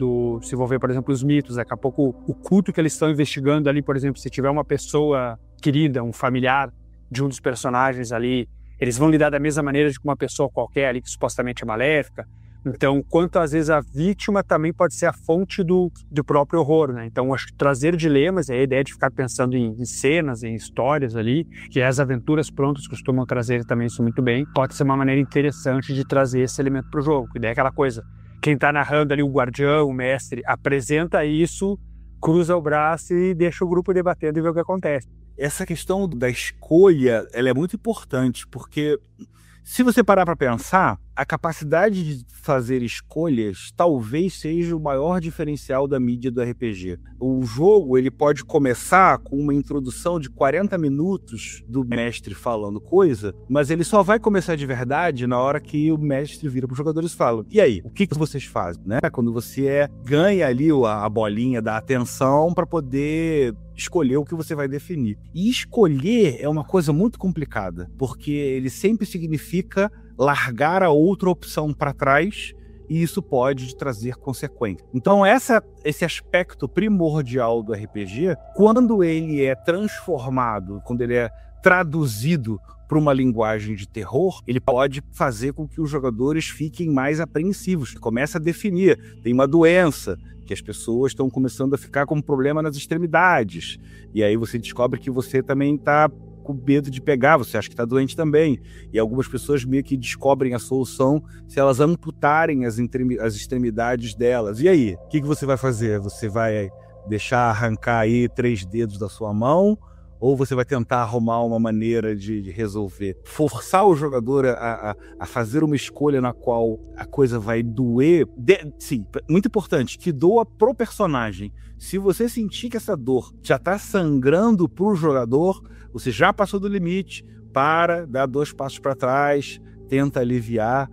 se envolver, por exemplo, os mitos, daqui a pouco o culto que eles estão investigando ali, por exemplo, se tiver uma pessoa querida, um familiar de um dos personagens ali, eles vão lidar da mesma maneira de uma pessoa qualquer ali que supostamente é maléfica. Então, quanto às vezes a vítima também pode ser a fonte do próprio horror, né? Então, acho que trazer dilemas, a ideia de ficar pensando em cenas, em histórias ali, que as aventuras prontas costumam trazer também isso muito bem, pode ser uma maneira interessante de trazer esse elemento para o jogo. A ideia é aquela coisa, quem está narrando ali, o guardião, o mestre, apresenta isso, cruza o braço e deixa o grupo debatendo e ver o que acontece. Essa questão da escolha, ela é muito importante, porque se você parar para pensar, a capacidade de fazer escolhas talvez seja o maior diferencial da mídia do RPG. O jogo ele pode começar com uma introdução de 40 minutos do mestre falando coisa, mas ele só vai começar de verdade na hora que o mestre vira para os jogadores e fala: e aí, o que vocês fazem? Né? Quando você ganha ali a bolinha da atenção para poder escolher o que você vai definir. E escolher é uma coisa muito complicada, porque ele sempre significa largar a outra opção para trás, e isso pode trazer consequências. Então esse aspecto primordial do RPG, quando ele é transformado, quando ele é traduzido para uma linguagem de terror, ele pode fazer com que os jogadores fiquem mais apreensivos. Começa a definir, tem uma doença, que as pessoas estão começando a ficar com um problema nas extremidades, e aí você descobre que você também está com medo de pegar, você acha que está doente também, e algumas pessoas meio que descobrem a solução se elas amputarem as extremidades delas. E aí, o que você vai fazer? Você vai deixar arrancar aí 3 dedos da sua mão, ou você vai tentar arrumar uma maneira de resolver? Forçar o jogador a fazer uma escolha na qual a coisa vai doer. Sim, muito importante, que doa pro personagem. Se você sentir que essa dor já está sangrando pro jogador, você já passou do limite, dá 2 passos para trás, tenta aliviar,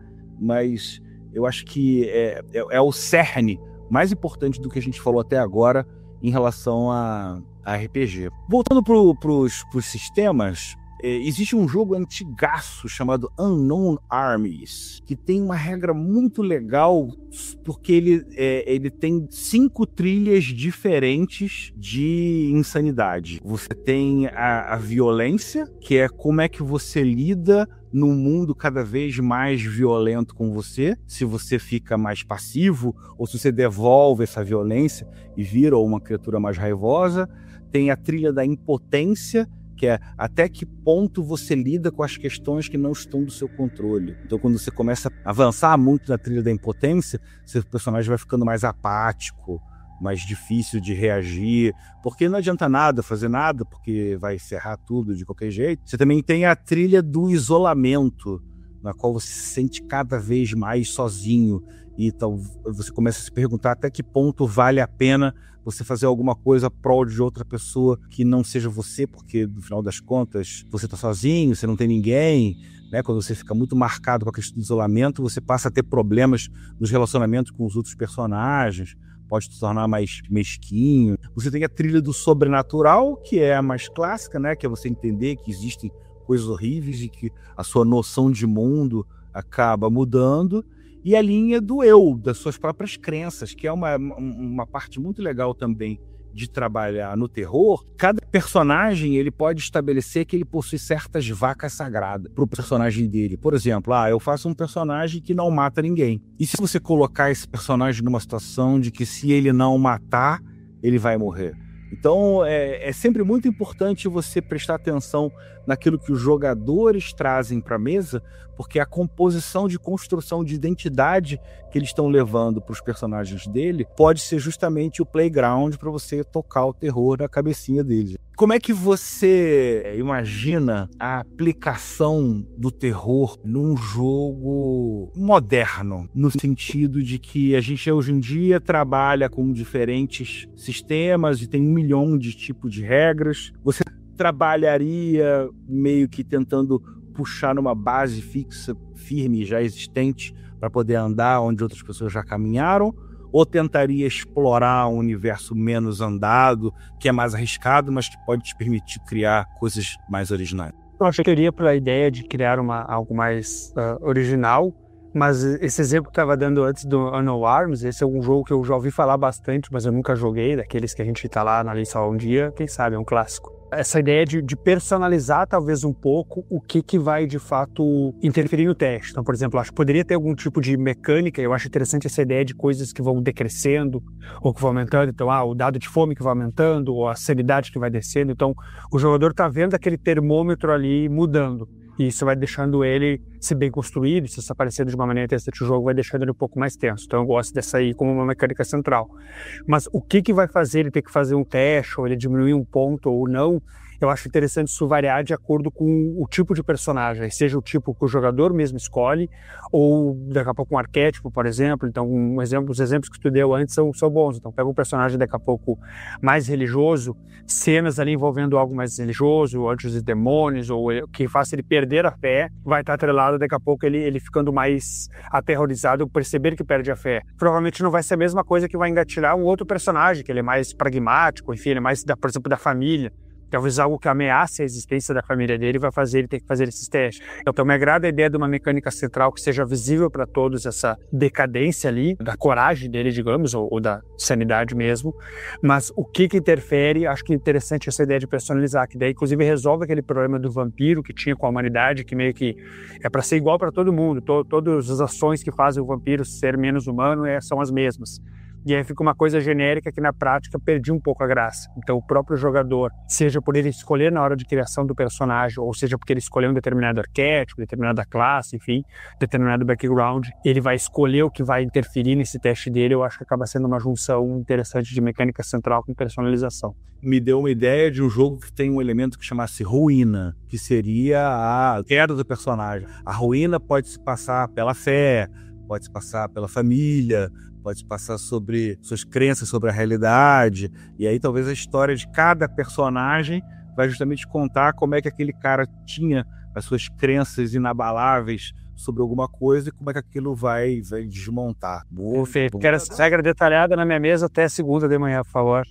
mas eu acho que é o cerne mais importante do que a gente falou até agora em relação a RPG. Voltando pros sistemas, existe um jogo antigaço chamado Unknown Armies, que tem uma regra muito legal, porque ele tem 5 trilhas diferentes de insanidade. Você tem a violência, que é como é que você lida num mundo cada vez mais violento com você, se você fica mais passivo ou se você devolve essa violência e vira uma criatura mais raivosa. Tem a trilha da impotência, que é até que ponto você lida com as questões que não estão do seu controle. Então, quando você começa a avançar muito na trilha da impotência, seu personagem vai ficando mais apático, mais difícil de reagir, porque não adianta nada fazer nada, porque vai encerrar tudo de qualquer jeito. Você também tem a trilha do isolamento, na qual você se sente cada vez mais sozinho, e então você começa a se perguntar até que ponto vale a pena você fazer alguma coisa prol de outra pessoa que não seja você, porque no final das contas você está sozinho, você não tem ninguém, né? Quando você fica muito marcado com a questão do isolamento, você passa a ter problemas nos relacionamentos com os outros personagens, pode se tornar mais mesquinho. Você tem a trilha do sobrenatural, que é a mais clássica, né? Que é você entender que existem coisas horríveis e que a sua noção de mundo acaba mudando. E a linha do eu, das suas próprias crenças, que é uma parte muito legal também de trabalhar no terror. Cada personagem ele pode estabelecer que ele possui certas vacas sagradas para o personagem dele. Por exemplo, eu faço um personagem que não mata ninguém. E se você colocar esse personagem numa situação de que se ele não matar, ele vai morrer? Então, é sempre muito importante você prestar atenção naquilo que os jogadores trazem para a mesa, porque a composição de construção de identidade que eles estão levando para os personagens dele pode ser justamente o playground para você tocar o terror na cabecinha deles. Como é que você imagina a aplicação do terror num jogo moderno? No sentido de que a gente hoje em dia trabalha com diferentes sistemas e tem 1 milhão de tipos de regras. Você trabalharia meio que tentando puxar numa base fixa, firme, já existente, para poder andar onde outras pessoas já caminharam? Ou tentaria explorar um universo menos andado, que é mais arriscado, mas que pode te permitir criar coisas mais originais? Eu acho que eu iria para a ideia de criar algo mais original, mas esse exemplo que eu estava dando antes do Unknown Arms, esse é um jogo que eu já ouvi falar bastante, mas eu nunca joguei, daqueles que a gente está lá na lista um dia, quem sabe, é um clássico. Essa ideia de personalizar talvez um pouco o que vai de fato interferir no teste. Então, por exemplo, acho que poderia ter algum tipo de mecânica. Eu acho interessante essa ideia de coisas que vão decrescendo ou que vão aumentando. Então, o dado de fome que vai aumentando ou a sanidade que vai descendo. Então, o jogador está vendo aquele termômetro ali mudando. E isso vai deixando ele, se bem construído, se isso aparecendo de uma maneira interessante, o jogo vai deixando ele um pouco mais tenso. Então eu gosto dessa aí como uma mecânica central. Mas o que vai fazer ele ter que fazer um teste, ou ele diminuir um ponto ou não, eu acho interessante isso variar de acordo com o tipo de personagem, seja o tipo que o jogador mesmo escolhe, ou daqui a pouco um arquétipo, por exemplo. Então os exemplos que tu deu antes são bons. Então pega um personagem daqui a pouco mais religioso, cenas ali envolvendo algo mais religioso, anjos e demônios, ou que faça ele perder a fé, vai estar atrelado daqui a pouco ele ficando mais aterrorizado, perceber que perde a fé. Provavelmente não vai ser a mesma coisa que vai engatilhar um outro personagem, que ele é mais pragmático, enfim, ele é mais, por exemplo, da família. Talvez algo que ameace a existência da família dele vai fazer ele ter que fazer esses testes. Então me agrada a ideia de uma mecânica central que seja visível para todos, essa decadência ali, da coragem dele, digamos, ou da sanidade mesmo. Mas o que interfere, acho que é interessante essa ideia de personalizar, que daí inclusive resolve aquele problema do vampiro que tinha com a humanidade, que meio que é para ser igual para todo mundo. Todas as ações que fazem o vampiro ser menos humano são as mesmas. E aí fica uma coisa genérica que na prática perdi um pouco a graça. Então o próprio jogador, seja por ele escolher na hora de criação do personagem, ou seja porque ele escolheu um determinado arquétipo, determinada classe, enfim, determinado background, ele vai escolher o que vai interferir nesse teste dele. Eu acho que acaba sendo uma junção interessante de mecânica central com personalização. Me deu uma ideia de um jogo que tem um elemento que chamasse ruína, que seria a queda do personagem. A ruína pode se passar pela fé, pode se passar pela família, pode se passar sobre suas crenças sobre a realidade, e aí talvez a história de cada personagem vai justamente contar como é que aquele cara tinha as suas crenças inabaláveis sobre alguma coisa e como é que aquilo vai desmontar. Perfeito. Quero essa regra detalhada na minha mesa até segunda de manhã, por favor.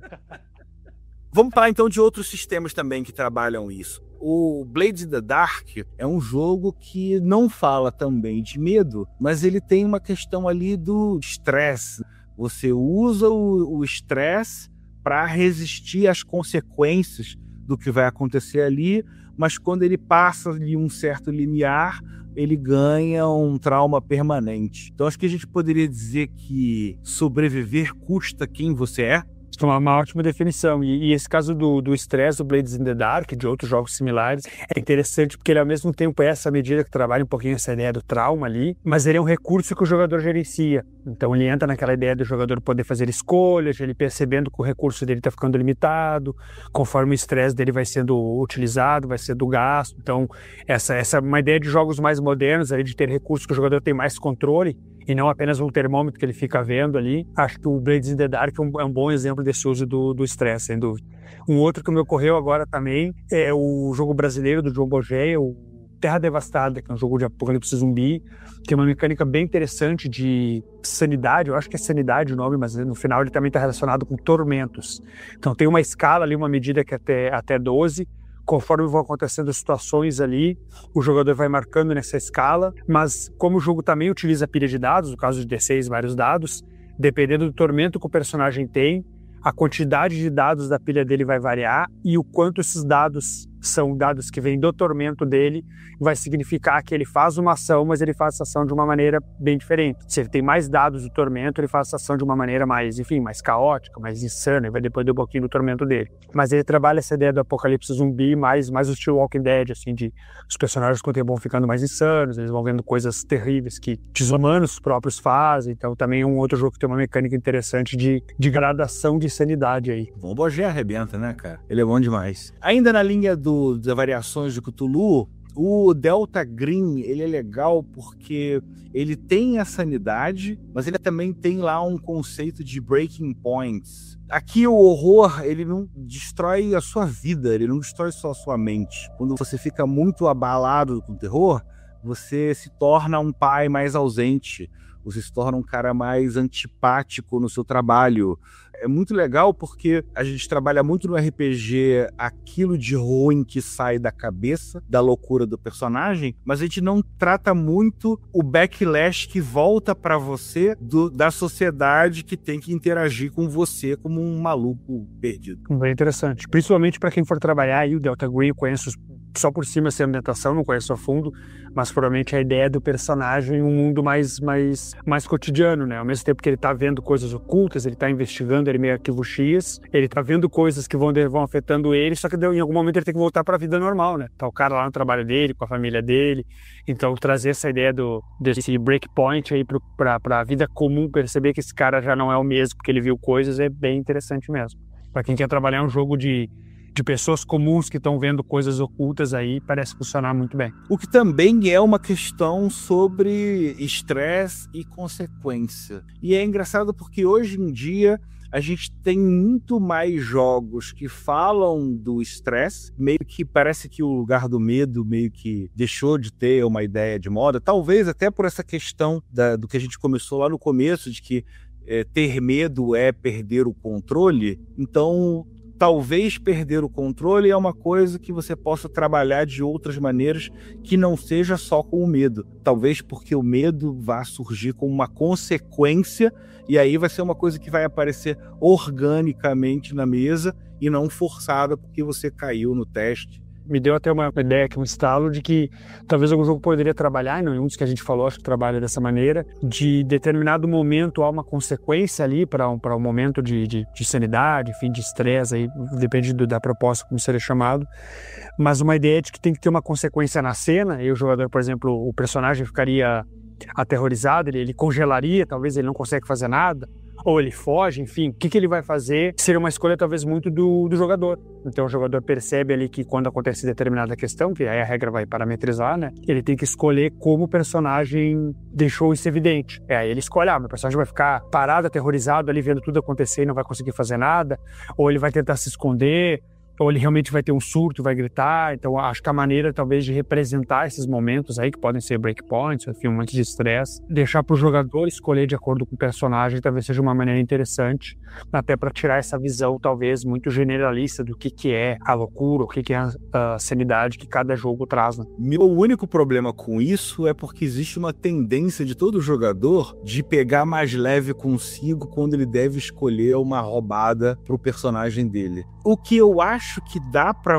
Vamos falar então de outros sistemas também que trabalham isso. O Blades in the Dark é um jogo que não fala também de medo, mas ele tem uma questão ali do estresse. Você usa o estresse para resistir às consequências do que vai acontecer ali, mas quando ele passa de um certo limiar, ele ganha um trauma permanente. Então acho que a gente poderia dizer que sobreviver custa quem você é. Uma ótima definição. E esse caso do estresse do Blades in the Dark, de outros jogos similares, é interessante porque ele ao mesmo tempo é essa medida que trabalha um pouquinho essa ideia do trauma ali, mas ele é um recurso que o jogador gerencia. Então ele entra naquela ideia do jogador poder fazer escolhas, ele percebendo que o recurso dele está ficando limitado, conforme o estresse dele vai sendo utilizado, vai sendo gasto. Então essa é uma ideia de jogos mais modernos, ali, de ter recursos que o jogador tem mais controle, e não apenas um termômetro que ele fica vendo ali. Acho que o Blades in the Dark é um bom exemplo desse uso do estresse, sem dúvida. Um outro que me ocorreu agora também é o jogo brasileiro do João Bogéia, o Terra Devastada, que é um jogo de apocalipse zumbi. Tem uma mecânica bem interessante de sanidade, eu acho que é sanidade o nome, mas no final ele também está relacionado com tormentos. Então tem uma escala ali, uma medida que é até 12, conforme vão acontecendo situações ali, o jogador vai marcando nessa escala, mas como o jogo também utiliza pilha de dados, no caso de D6, vários dados, dependendo do tormento que o personagem tem, a quantidade de dados da pilha dele vai variar e o quanto esses dados são dados que vêm do tormento dele, vai significar que ele faz uma ação, mas ele faz essa ação de uma maneira bem diferente. Se ele tem mais dados do tormento, ele faz essa ação de uma maneira mais, enfim, mais caótica, mais insana, e vai depender um pouquinho do tormento dele. Mas ele trabalha essa ideia do apocalipse zumbi mais o estilo Walking Dead, assim, de os personagens com o tempo vão ficando mais insanos, eles vão vendo coisas terríveis que os humanos próprios fazem. Então também é um outro jogo que tem uma mecânica interessante de gradação de sanidade aí. Bom, o Bogé arrebenta, né, cara? Ele é bom demais. Ainda na linha das variações de Cthulhu, o Delta Green, ele é legal porque ele tem a sanidade, mas ele também tem lá um conceito de breaking points. Aqui o horror, ele não destrói a sua vida, ele não destrói só a sua mente. Quando você fica muito abalado com o terror, você se torna um pai mais ausente, você se torna um cara mais antipático no seu trabalho. É muito legal porque a gente trabalha muito no RPG aquilo de ruim que sai da cabeça, da loucura do personagem, mas a gente não trata muito o backlash que volta pra você da sociedade que tem que interagir com você como um maluco perdido. Bem interessante. Principalmente para quem for trabalhar aí, o Delta Green eu conheço só por cima essa ambientação, não conheço a fundo, mas provavelmente a ideia do personagem um mundo mais cotidiano, né? Ao mesmo tempo que ele tá vendo coisas ocultas, ele tá investigando, ele meio arquivo X, ele tá vendo coisas que vão afetando ele, só que em algum momento ele tem que voltar para a vida normal, né? Tá o cara lá no trabalho dele, com a família dele. Então trazer essa ideia desse breakpoint aí para a vida comum, perceber que esse cara já não é o mesmo porque ele viu coisas, é bem interessante mesmo. Para quem quer trabalhar um jogo de pessoas comuns que estão vendo coisas ocultas aí, parece funcionar muito bem. O que também é uma questão sobre estresse e consequência. E é engraçado porque hoje em dia a gente tem muito mais jogos que falam do estresse, meio que parece que o lugar do medo meio que deixou de ter uma ideia de moda, talvez até por essa questão do que a gente começou lá no começo, de que ter medo é perder o controle. Então talvez perder o controle é uma coisa que você possa trabalhar de outras maneiras que não seja só com o medo. Talvez porque o medo vá surgir como uma consequência e aí vai ser uma coisa que vai aparecer organicamente na mesa e não forçada porque você caiu no teste. Me deu até uma ideia aqui, um estalo de que talvez algum jogo poderia trabalhar, e não em um dos que a gente falou, acho que trabalha dessa maneira, de determinado momento há uma consequência ali para um momento de sanidade, enfim, de estresse, aí depende da proposta como seria chamado, mas uma ideia de que tem que ter uma consequência na cena, e o jogador, por exemplo, o personagem ficaria aterrorizado, ele congelaria, talvez ele não consegue fazer nada, ou ele foge, enfim, o que ele vai fazer seria uma escolha talvez muito do jogador. Então o jogador percebe ali que quando acontece determinada questão, que aí a regra vai parametrizar, né? Ele tem que escolher como o personagem deixou isso evidente. Aí ele escolhe, meu personagem vai ficar parado, aterrorizado ali vendo tudo acontecer e não vai conseguir fazer nada, ou ele vai tentar se esconder, ou ele realmente vai ter um surto, vai gritar. Então acho que a maneira talvez de representar esses momentos aí, que podem ser breakpoints, enfim, momentos de estresse, deixar para o jogador escolher de acordo com o personagem, talvez seja uma maneira interessante, até para tirar essa visão talvez muito generalista do que é a loucura, o que é a sanidade que cada jogo traz, né? Meu único problema com isso é porque existe uma tendência de todo jogador de pegar mais leve consigo quando ele deve escolher uma roubada pro personagem dele. O que eu acho que dá para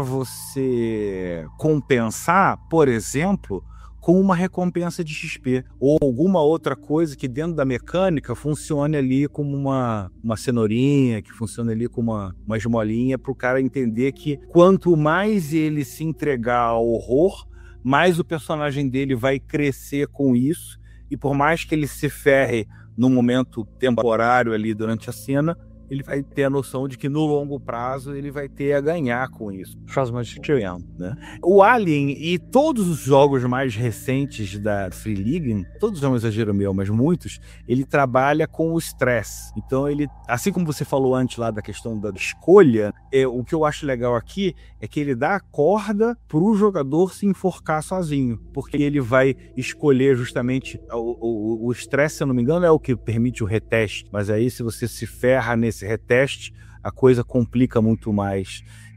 você compensar, por exemplo, com uma recompensa de XP ou alguma outra coisa que dentro da mecânica funcione ali como uma cenourinha, que funcione ali como uma esmolinha para o cara entender que quanto mais ele se entregar ao horror, mais o personagem dele vai crescer com isso, e por mais que ele se ferre num momento temporário ali durante a cena, ele vai ter a noção de que no longo prazo ele vai ter a ganhar com isso. Faz mais sentido, né? O Alien e todos os jogos mais recentes da Free League, todos é um exagero meu, mas muitos, ele trabalha com o estresse. Então ele, assim como você falou antes lá da questão da escolha, o que eu acho legal aqui é que ele dá a corda pro jogador se enforcar sozinho, porque ele vai escolher justamente o estresse, se eu não me engano, é o que permite o reteste, mas aí se você se ferra nesse reteste, a coisa complica muito mais.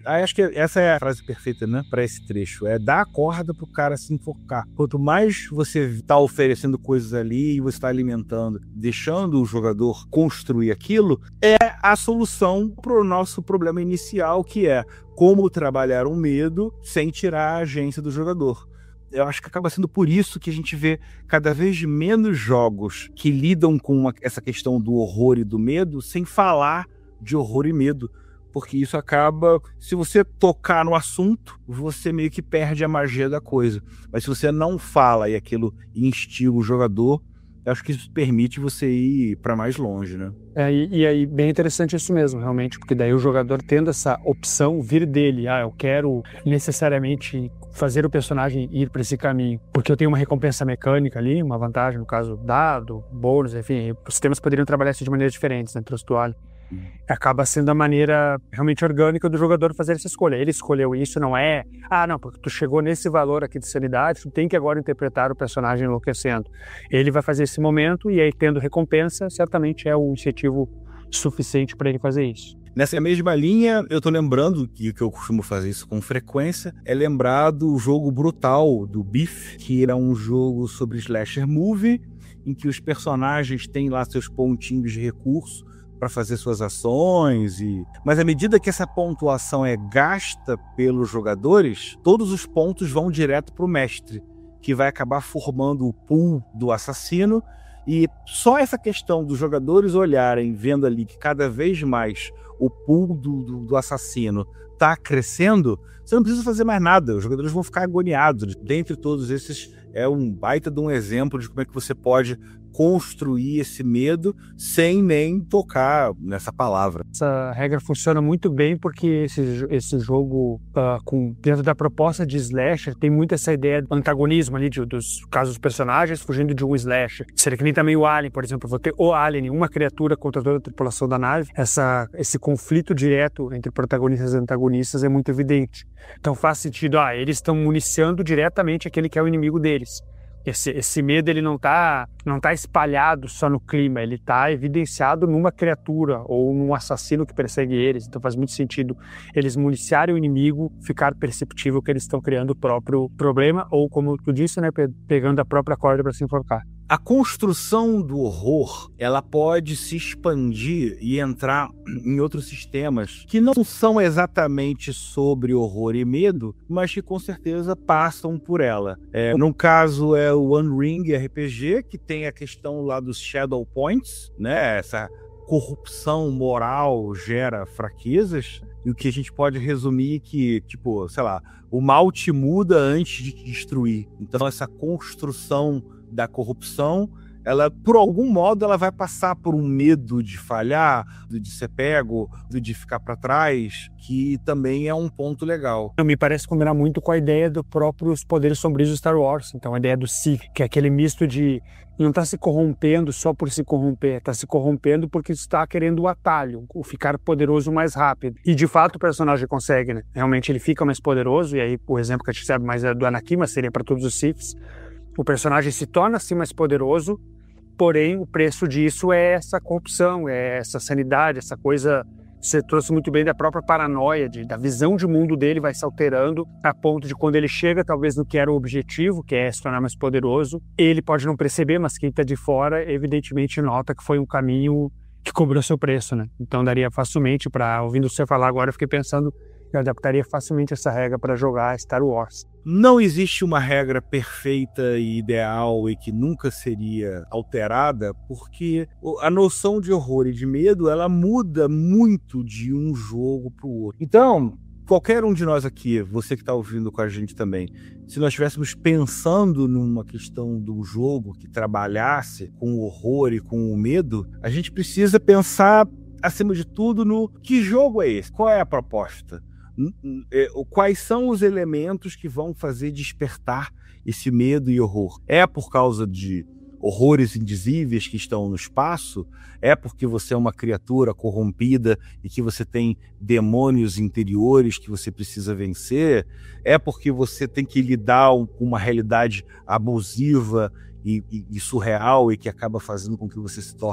Acho que essa é a frase perfeita, né, para esse trecho. É dar a corda pro cara se enfocar. Quanto mais você tá oferecendo coisas ali e você tá alimentando, deixando o jogador construir aquilo, é a solução pro nosso problema inicial, que é como trabalhar o medo sem tirar a agência do jogador. Eu acho que acaba sendo por isso que a gente vê cada vez menos jogos que lidam com essa questão do horror e do medo sem falar de horror e medo. Porque isso acaba, se você tocar no assunto, você meio que perde a magia da coisa. Mas se você não fala e aquilo instiga o jogador, eu acho que isso permite você ir para mais longe, né? E aí, bem interessante isso mesmo, realmente, porque daí o jogador tendo essa opção vir dele, eu quero necessariamente fazer o personagem ir para esse caminho, porque eu tenho uma recompensa mecânica ali, uma vantagem, no caso, dado, bônus, enfim, os sistemas poderiam trabalhar isso de maneiras diferentes, né, trouxe toalha. Acaba sendo a maneira realmente orgânica do jogador fazer essa escolha. Ele escolheu isso, não é, não, porque tu chegou nesse valor aqui de sanidade, tu tem que agora interpretar o personagem enlouquecendo. Ele vai fazer esse momento e aí, tendo recompensa, certamente é o incentivo suficiente para ele fazer isso. Nessa mesma linha, eu tô lembrando que eu costumo fazer isso com frequência, é lembrar do jogo Brutal, do Beef, que era um jogo sobre slasher movie, em que os personagens têm lá seus pontinhos de recurso para fazer suas ações, mas à medida que essa pontuação é gasta pelos jogadores, todos os pontos vão direto para o mestre, que vai acabar formando o pool do assassino, e só essa questão dos jogadores olharem, vendo ali que cada vez mais o pool do assassino está crescendo, você não precisa fazer mais nada, os jogadores vão ficar agoniados. Dentre todos esses, é um baita de um exemplo de como é que você pode construir esse medo sem nem tocar nessa palavra. Essa regra funciona muito bem porque esse jogo, dentro da proposta de slasher, tem muito essa ideia de antagonismo ali, dos casos dos personagens fugindo de um slasher. Seria que nem também o Alien, por exemplo, vou ter o Alien, uma criatura contra toda a tripulação da nave. Esse conflito direto entre protagonistas e antagonistas é muito evidente. Então faz sentido, eles estão municiando diretamente aquele que é o inimigo deles. Esse medo, ele não tá espalhado só no clima, ele tá evidenciado numa criatura ou num assassino que persegue eles. Então faz muito sentido eles municiarem o inimigo, ficar perceptível que eles estão criando o próprio problema, ou como tu disse, né, pegando a própria corda para se enforcar. A construção do horror, ela pode se expandir e entrar em outros sistemas que não são exatamente sobre horror e medo, mas que com certeza passam por ela. No caso é o One Ring RPG, que tem a questão lá dos Shadow Points, né? Essa corrupção moral gera fraquezas, e o que a gente pode resumir que, tipo, sei lá, o mal te muda antes de te destruir. Então essa construção da corrupção, ela, por algum modo, ela vai passar por um medo de falhar, de ser pego, de ficar para trás, que também é um ponto legal. Me parece combinar muito com a ideia dos próprios poderes sombrios do Star Wars. Então a ideia do Sith, que é aquele misto de não tá se corrompendo só por se corromper, tá se corrompendo porque está querendo o atalho, o ficar poderoso mais rápido. E de fato o personagem consegue, né? Realmente ele fica mais poderoso, e aí o exemplo que a gente sabe mais é do Anakin, mas seria para todos os Siths. O personagem se torna assim mais poderoso, porém o preço disso é essa corrupção, é essa sanidade, essa coisa. Você trouxe muito bem da própria paranoia, da visão de mundo dele vai se alterando a ponto de quando ele chega talvez no que era o objetivo, que é se tornar mais poderoso, ele pode não perceber, mas quem está de fora evidentemente nota que foi um caminho que cobrou seu preço, né? Então daria facilmente ouvindo você falar agora, eu fiquei pensando que eu adaptaria facilmente essa regra para jogar Star Wars. Não existe uma regra perfeita e ideal e que nunca seria alterada, porque a noção de horror e de medo, ela muda muito de um jogo para o outro. Então, qualquer um de nós aqui, você que está ouvindo com a gente também, se nós estivéssemos pensando numa questão do jogo que trabalhasse com o horror e com o medo, a gente precisa pensar, acima de tudo, no que jogo é esse? Qual é a proposta? Quais são os elementos que vão fazer despertar esse medo e horror? É por causa de horrores indizíveis que estão no espaço? É porque você é uma criatura corrompida e que você tem demônios interiores que você precisa vencer? É porque você tem que lidar com uma realidade abusiva e surreal e que acaba fazendo com que você se torne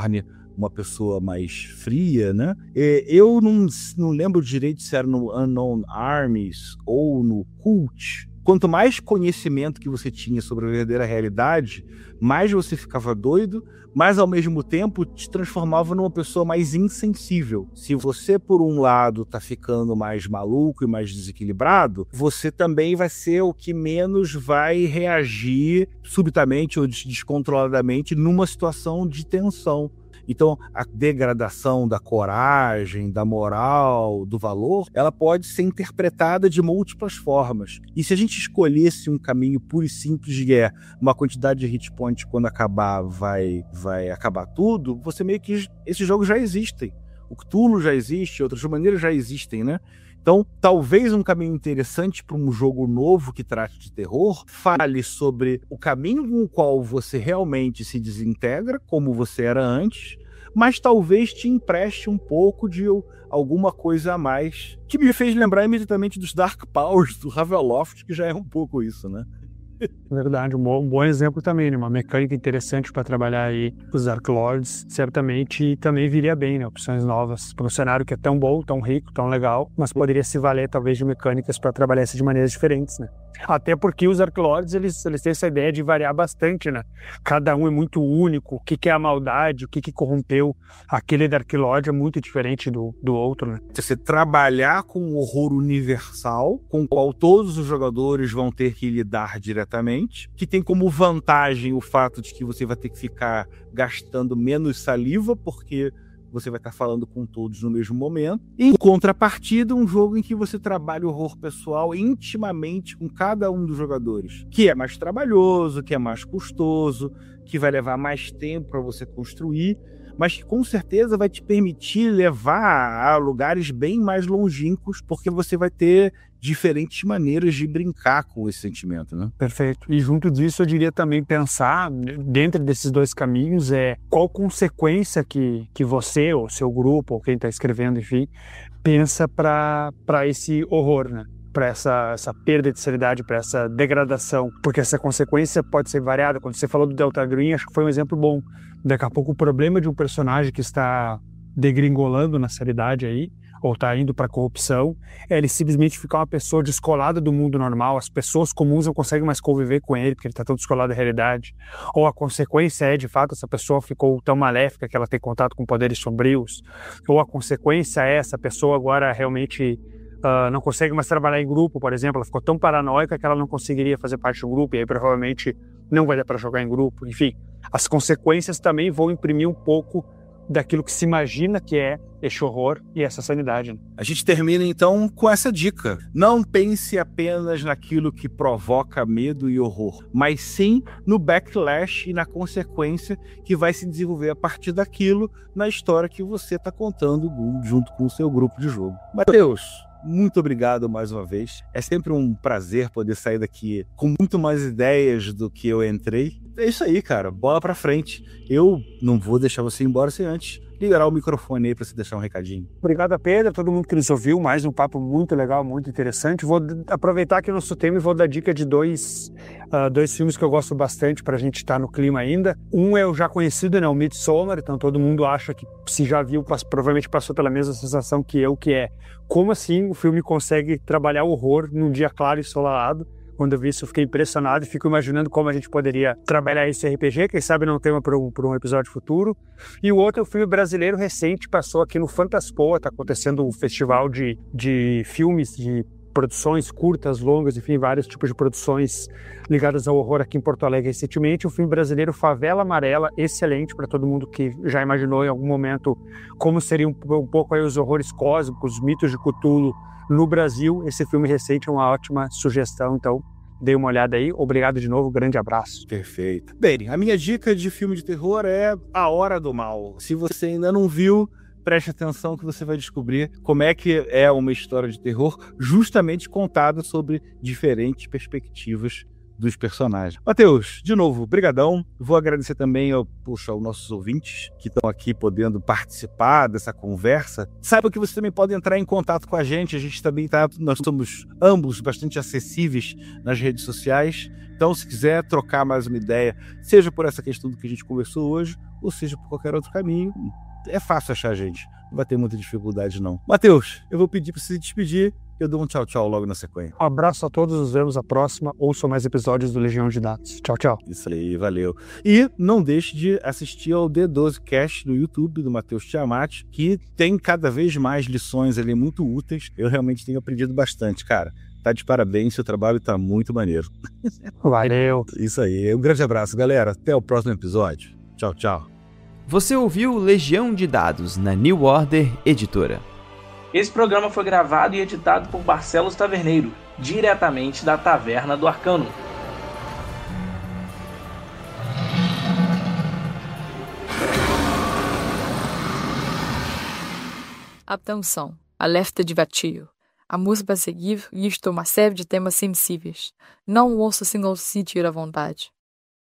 uma pessoa mais fria, né? Eu não lembro direito se era no Unknown Armies ou no Cult. Quanto mais conhecimento que você tinha sobre a verdadeira realidade, mais você ficava doido, mas ao mesmo tempo te transformava numa pessoa mais insensível. Se você, por um lado, tá ficando mais maluco e mais desequilibrado, você também vai ser o que menos vai reagir subitamente ou descontroladamente numa situação de tensão. Então, a degradação da coragem, da moral, do valor, ela pode ser interpretada de múltiplas formas. E se a gente escolhesse um caminho puro e simples de uma quantidade de hit points quando acabar vai acabar tudo, você meio que... Esses jogos já existem. O Cthulhu já existe, outras maneiras já existem, né? Então, talvez um caminho interessante para um jogo novo que trate de terror fale sobre o caminho com o qual você realmente se desintegra, como você era antes, mas talvez te empreste um pouco de alguma coisa a mais, que me fez lembrar imediatamente dos Dark Powers do Ravenloft, que já é um pouco isso, né? Verdade, um bom exemplo também, né? Uma mecânica interessante para trabalhar aí os Dark Lords, certamente também viria bem, né? Opções novas para um cenário que é tão bom, tão rico, tão legal, mas poderia se valer talvez de mecânicas para trabalhar isso de maneiras diferentes, né? Até porque os Dark Lords, eles têm essa ideia de variar bastante, né? Cada um é muito único, o que é a maldade, o que corrompeu aquele Dark Lord é muito diferente do outro, né? Você trabalhar com um horror universal, com o qual todos os jogadores vão ter que lidar diretamente, que tem como vantagem o fato de que você vai ter que ficar gastando menos saliva, porque você vai estar falando com todos no mesmo momento. E, em contrapartida, um jogo em que você trabalha o horror pessoal intimamente com cada um dos jogadores, que é mais trabalhoso, que é mais custoso, que vai levar mais tempo para você construir, mas que com certeza vai te permitir levar a lugares bem mais longínquos, porque você vai ter diferentes maneiras de brincar com esse sentimento, né? Perfeito. E junto disso eu diria também pensar, dentro desses dois caminhos, qual consequência que você, ou seu grupo, ou quem está escrevendo, enfim, pensa para esse horror, né? Para essa perda de seriedade, para essa degradação, porque essa consequência pode ser variada. Quando você falou do Delta Green, acho que foi um exemplo bom. Daqui a pouco o problema de um personagem que está degringolando na seriedade aí, ou está indo para a corrupção, é ele simplesmente ficar uma pessoa descolada do mundo normal, as pessoas comuns não conseguem mais conviver com ele, porque ele está tão descolado da realidade, ou a consequência é, de fato, essa pessoa ficou tão maléfica que ela tem contato com poderes sombrios, ou a consequência é essa pessoa agora realmente não consegue mais trabalhar em grupo, por exemplo, ela ficou tão paranoica que ela não conseguiria fazer parte do grupo, e aí provavelmente não vai dar para jogar em grupo, enfim. As consequências também vão imprimir um pouco daquilo que se imagina que é esse horror e essa sanidade. A gente termina então com essa dica. Não pense apenas naquilo que provoca medo e horror, mas sim no backlash e na consequência que vai se desenvolver a partir daquilo na história que você está contando junto com o seu grupo de jogo. Matheus, muito obrigado mais uma vez. É sempre um prazer poder sair daqui com muito mais ideias do que eu entrei. É isso aí, cara. Bola pra frente. Eu não vou deixar você ir embora sem antes liberar o microfone aí pra você deixar um recadinho. Obrigado a Pedro, a todo mundo que nos ouviu. Mais um papo muito legal, muito interessante. Vou aproveitar aqui o nosso tema e vou dar dica de dois filmes que eu gosto bastante pra gente estar no clima ainda. Um é o já conhecido, né? O Midsommar. Então todo mundo acha que, se já viu, provavelmente passou pela mesma sensação que eu, que é como assim o filme consegue trabalhar o horror num dia claro e ensolarado. Quando eu vi isso, eu fiquei impressionado e fico imaginando como a gente poderia trabalhar esse RPG, quem sabe não tema para um episódio futuro. E o outro é o filme brasileiro recente, passou aqui no Fantaspoa, está acontecendo um festival de filmes, de produções curtas, longas, enfim, vários tipos de produções ligadas ao horror aqui em Porto Alegre recentemente. O filme brasileiro Favela Amarela, excelente para todo mundo que já imaginou em algum momento como seriam um pouco aí os horrores cósmicos, os mitos de Cthulhu no Brasil. Esse filme recente é uma ótima sugestão, então dê uma olhada aí. Obrigado de novo, grande abraço. Perfeito. Bem, a minha dica de filme de terror é A Hora do Mal. Se você ainda não viu, preste atenção que você vai descobrir como é que é uma história de terror justamente contada sobre diferentes perspectivas dos personagens. Matheus, de novo, brigadão. Vou agradecer também aos nossos ouvintes que estão aqui podendo participar dessa conversa. Saiba que você também pode entrar em contato com a gente também nós somos ambos bastante acessíveis nas redes sociais. Então, se quiser trocar mais uma ideia, seja por essa questão do que a gente conversou hoje, ou seja por qualquer outro caminho, é fácil achar a gente. Não vai ter muita dificuldade, não. Matheus, eu vou pedir para você se despedir. Eu dou um tchau logo na sequência. Um abraço a todos, nos vemos na próxima. Ouçam mais episódios do Legião de Dados. Tchau. Isso aí, valeu. E não deixe de assistir ao D12Cast no YouTube do Matheus Tiamat, que tem cada vez mais lições ali muito úteis. Eu realmente tenho aprendido bastante, cara. Tá de parabéns, seu trabalho tá muito maneiro. Valeu. Isso aí, um grande abraço, galera. Até o próximo episódio. Tchau. Você ouviu Legião de Dados na New Order Editora. Esse programa foi gravado e editado por Barcelos Taverneiro, diretamente da Taverna do Arcano. Atenção, alerta de vazio. A música a seguir lista uma série de temas sensíveis. Não ouça se não se sentir à vontade.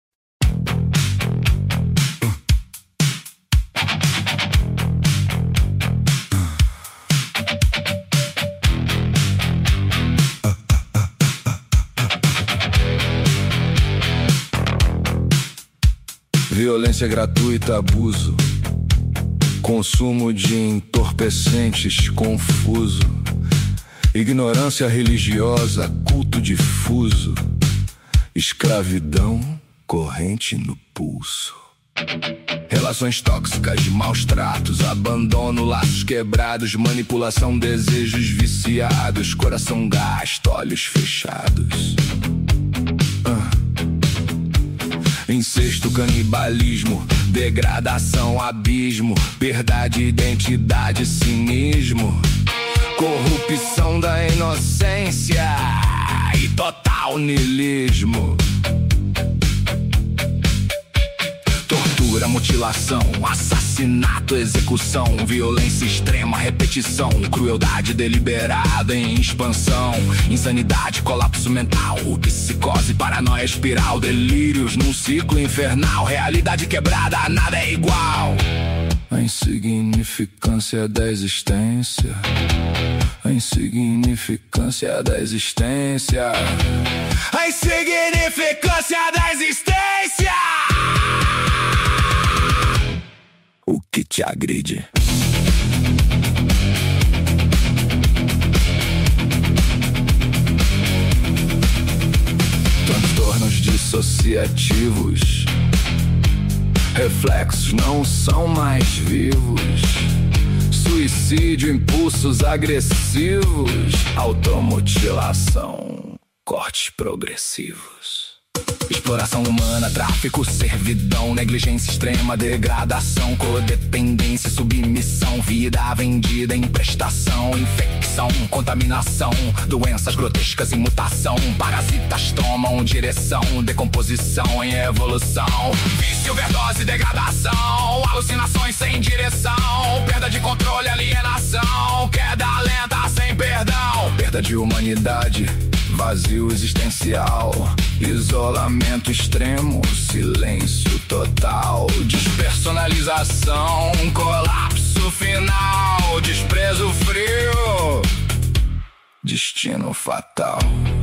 Violência gratuita, abuso, consumo de entorpecentes, confuso, ignorância religiosa, culto difuso, escravidão, corrente no pulso. Relações tóxicas de maus tratos, abandono, laços quebrados, manipulação, desejos viciados, coração gasto, olhos fechados. Incesto, canibalismo, degradação, abismo, perda de identidade, cinismo, corrupção da inocência e total niilismo. Tortura, mutilação, assassinato, execução, violência extrema, repetição, crueldade deliberada em expansão, insanidade, colapso mental, psicose, paranoia, espiral, delírios num ciclo infernal, realidade quebrada, nada é igual. A insignificância da existência, a insignificância da existência, a insignificância da existência. O que te agride? Transtornos dissociativos, reflexos não são mais vivos, suicídio, impulsos agressivos, automutilação, cortes progressivos. Exploração humana, tráfico, servidão, negligência extrema, degradação, codependência, submissão, vida vendida em prestação, infecção, contaminação, doenças grotescas em mutação, parasitas tomam direção, decomposição em evolução, vício, overdose, degradação, alucinações sem direção, perda de controle, alienação, queda lenta sem perdão, perda de humanidade, vazio existencial, isolamento extremo, silêncio total, despersonalização, colapso final, desprezo frio, destino fatal.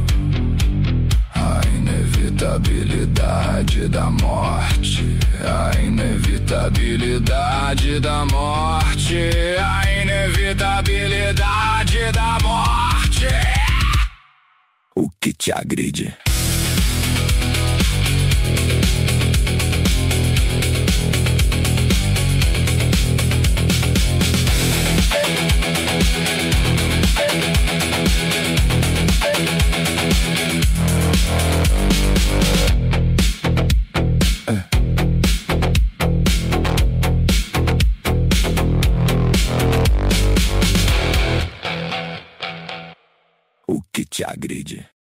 A inevitabilidade da morte, a inevitabilidade da morte, a inevitabilidade da morte. O que te agride? O que te agride?